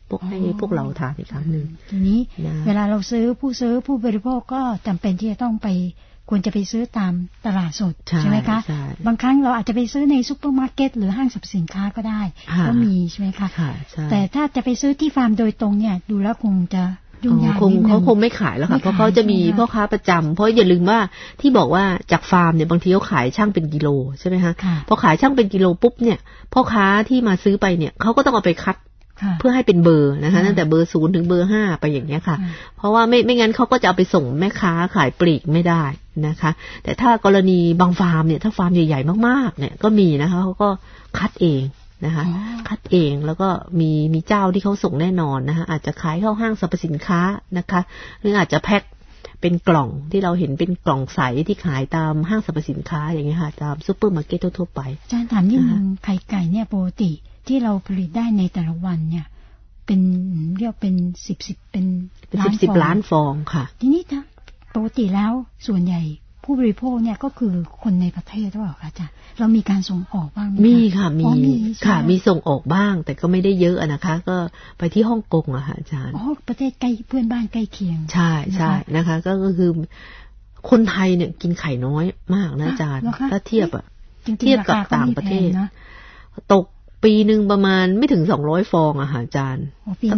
ให้พวกเราทานอีกครั้งนึงทีนี้เวลาเราซื้อผู้บริโภคก็จำเป็นที่จะต้องไปควรจะไปซื้อตามตลาดสดใช่ไหมคะบางครั้งเราอาจจะไปซื้อในซุปเปอร์มาร์เก็ตหรือห้างสรรพสินค้าก็ได้ก็มีใช่ไหมคะแต่ถ้าจะไปซื้อที่ฟาร์มโดยตรงเนี่ยดูแล้วคงจะเขาคงไม่ขายแล้วค่ะเพราะเขาจะมีพ่อค้าประจำเพราะอย่าลืมว่าที่บอกว่าจากฟาร์มเนี่ยบางทีเขาขายช่างเป็นกิโลใช่ไหมคะพอขายช่างเป็นกิโลปุ๊บเนี่ยพ่อค้าที่มาซื้อไปเนี่ยเขาก็ต้องเอาไปคัดเพื่อให้เป็นเบอร์นะคะตั้งแต่เบอร์0ถึงเบอร์5ไปอย่างเงี้ยค่ะเพราะว่าไม่งั้นเขาก็จะเอาไปส่งแม่ค้าขายปลีกไม่ได้นะคะแต่ถ้ากรณีบางฟาร์มเนี่ยถ้าฟาร์มใหญ่ๆมากๆเนี่ยก็มีนะคะเขาก็คัดเองนะคะคัดเองแล้วก็มีเจ้าที่เขาส่งแน่นอนนะคะอาจจะขายเข้าห้างสรรพสินค้านะคะหรืออาจจะแพ็คเป็นกล่องที่เราเห็นเป็นกล่องใสที่ขายตามห้างสรรพสินค้าอย่างเงี้ยค่ะตามซุปเปอร์มาร์เก็ตทั่วๆไปอาจารย์ถามนิดนึงไข่ไก่เนี่ยปกติที่เราผลิตได้ในแต่ละวันเนี่ยเป็นเรียกเป็น10เป็นล้านฟองค่ะทีนี้ถ้าปกติแล้วส่วนใหญ่ผู้บริโภคเนี่ยก็คือคนในประเทศหรือเปล่าคะอาจารย์เรามีการส่งออกบ้างไหมมีค่ะมีค่ะมีส่งออกบ้างแต่ก็ไม่ได้เยอะนะคะก็ไปที่ฮ่องกงอะค่ะอาจารย์ประเทศใกล้เพื่อนบ้านใกล้เคียงใช่ใช่นะคะก็คือคนไทยเนี่ยกินไข่น้อยมากนะอาจารย์ถ้าเทียบกับต่างประเทศตกปีหนึ่งประมาณไม่ถึง200ฟองอะค่ะอาจารย์สัก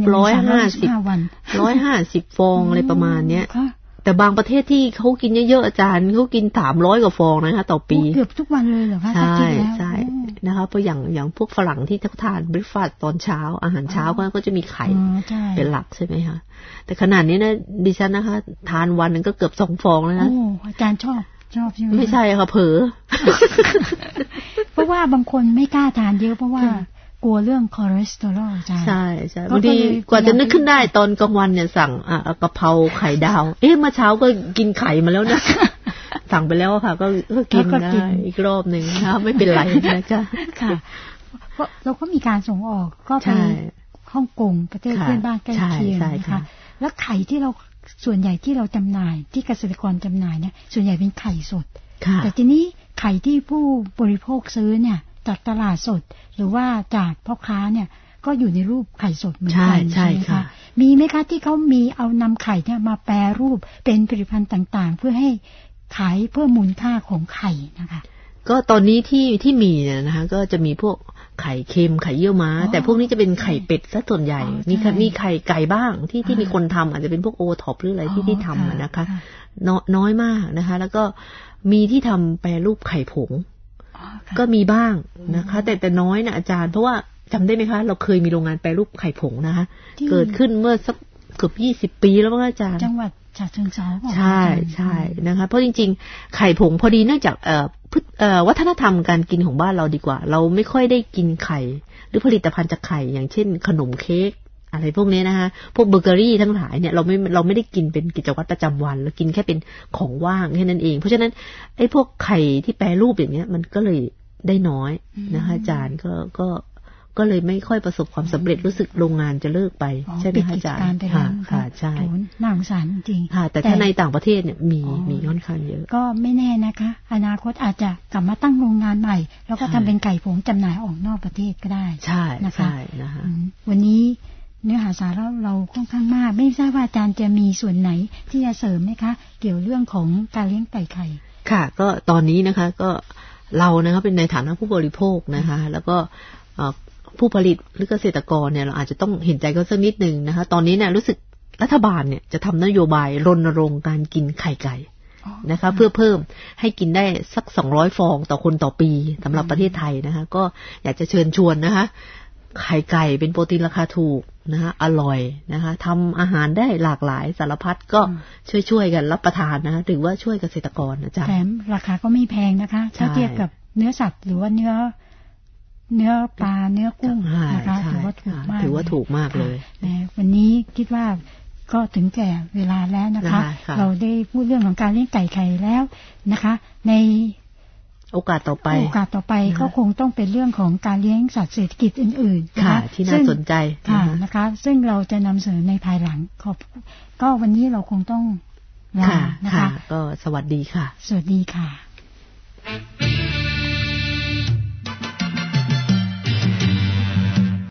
150ฟองอะไรประมาณเนี้ยแต่บางประเทศที่เขากินเยอะๆอาจารย์เขากิน300กว่าฟองนะคะต่อปีเกือบทุกวันเลยเหรอคะใช่ใช่นะคะเพราะอย่างพวกฝรั่งที่ทานเบรคฟาสต์ตอนเช้าอาหารเช้าก็จะมีไข่เป็นหลักใช่ไหมคะแต่ขนาดนี้นะดิฉันนะคะทานวันนึงก็เกือบ2ฟองแล้วนะอาจารย์ชอบใช่ไหมไม่ใช่ค่ะเผลอเพราะว่าบางคนไม่กล้าทานเยอะเพราะว่ากลัวเรื่องคอเลสเตอรอลจ้ะใช่ใช่บางทีกว่าจะนึกขึ้นได้ตอนกลางวันเนี่ยสั่งกะเพราไข่ดาวเมื่อเช้าก็กินไข่มาแล้วนะ สั่งไปแล้วค่ะก็กินได้อีกรอบหนึ่งนะไม่เป็นไรนะจ๊ะค่ะเพราะเราก็มีการส่งออกก็ไปฮ่องกงประเทศเพื่อนบ้านใกล้เคียงนะคะแล้วไข่ที่เราส่วนใหญ่ที่เราจำหน่ายที่เกษตรกรจำหน่ายเนี่ยส่วนใหญ่เป็นไข่สดแต่ทีนี้ไข่ที่ผู้บริโภคซื้อเนี่ยจากตลาดสดหรือว่าจากพ่อค้าเนี่ยก็อยู่ในรูปไข่สดเหมือนกันใช่ไหมคะมีไหมคะที่เขามีเอานำไข่เนี่ยมาแปรรูปเป็นผลิตภัณฑ์ต่างๆเพื่อให้ขายเพิ่มมูลค่าของไข่นะคะก็ตอนนี้ที่มีเนี่ยนะคะก็จะมีพวกไข่เค็มไข่เยี่ยวม้าแต่พวกนี้จะเป็นไข่เป็ดซะส่วนใหญ่มีไข่ไก่บ้างที่มีคนทำอาจจะเป็นพวกโอท็อปหรืออะไรที่ทำนะคะน้อยมากนะคะแล้วก็มีที่ทำแปรรูปไข่ผงก็มีบ้างนะคะแต่น้อยนะอาจารย์เพราะว่าจำได้ไหมคะเราเคยมีโรงงานแปรรูปไข่ผงนะคะเกิดขึ้นเมื่อสักเกือบ20 ปีแล้วมั้งอาจารย์จังหวัดฉะเชิงเทราใช่นะคะเพราะจริงๆไข่ผงพอดีเนื่องจากวัฒนธรรมการกินของบ้านเราดีกว่าเราไม่ค่อยได้กินไข่หรือผลิตภัณฑ์จากไข่อย่างเช่นขนมเค้กอะไรพวกนี้นะคะพวกเบเกอรี่ทั้งหลายเนี่ยเราไม่ได้กินเป็นกิจวัตรประจำวันเรากินแค่เป็นของว่างแค่นั้นเองเพราะฉะนั้นไอ้พวกไข่ที่แปรรูปอย่างเงี้ยมันก็เลยได้น้อยนะคะอาจารย์ก็เลยไม่ค่อยประสบความสำเร็จรู้สึกโรงงานจะเลิกไปใช่ไหมอาจารย์ค่ะใช่น่าสงสารจริงค่ะแต่ถ้าในต่างประเทศเนี่ยมีค่อนข้างเยอะก็ไม่แน่นะคะอนาคตอาจจะกลับมาตั้งโรงงานใหม่แล้วก็ทำเป็นไก่ผงจำหน่ายออกนอกประเทศก็ได้ใช่นะคะวันนี้เนื้อหาสาระเราค่อนข้างมากไม่ทราบว่าอาจารย์จะมีส่วนไหนที่จะเสริมไหมคะเกี่ยวเรื่องของการเลี้ยงไก่ไข่ค่ะก็ตอนนี้นะคะก็เรานะคะเป็นในฐานะผู้บริโภคนะคะแล้วก็ผู้ผลิตหรือเกษตรกรเนี่ยเราอาจจะต้องเห็นใจเขาสักนิดนึงนะคะตอนนี้เนี่ยรู้สึกรัฐบาลเนี่ยจะทำนโยบายรณรงค์การกินไข่ไก่นะคะเพื่อเพิ่มให้กินได้สัก200ฟองต่อคนต่อปีสำหรับประเทศไทยนะคะก็อยากจะเชิญชวนนะคะไข่ไก่เป็นโปรตีนราคาถูกนะคะอร่อยนะคะทำอาหารได้หลากหลายสารพัดก็ช่วยกันรับประทานนะคะถือว่าช่วยเกษตรกรนะจ๊ะแถมราคาก็ไม่แพงนะคะถ้าเทียบกับเนื้อสัตว์หรือว่าเนื้อปลาเนื้อกุ้งนะคะถือว่าถูกมากเลยวันนี้คิดว่าก็ถึงแก่เวลาแล้วนะคะเราได้พูดเรื่องของการเลี้ยงไก่ไข่แล้วนะคะในโอกาสต่อไปก็คงต้องเป็นเรื่องของการเลี้ยงสัตว์เศรษฐกิจอื่นๆนะคะที่น่าสนใจนะคะซึ่งเราจะนำเสนอในภายหลังก็วันนี้เราคงต้องลานะคะก็สวัสดีค่ะสวัสดีค่ะ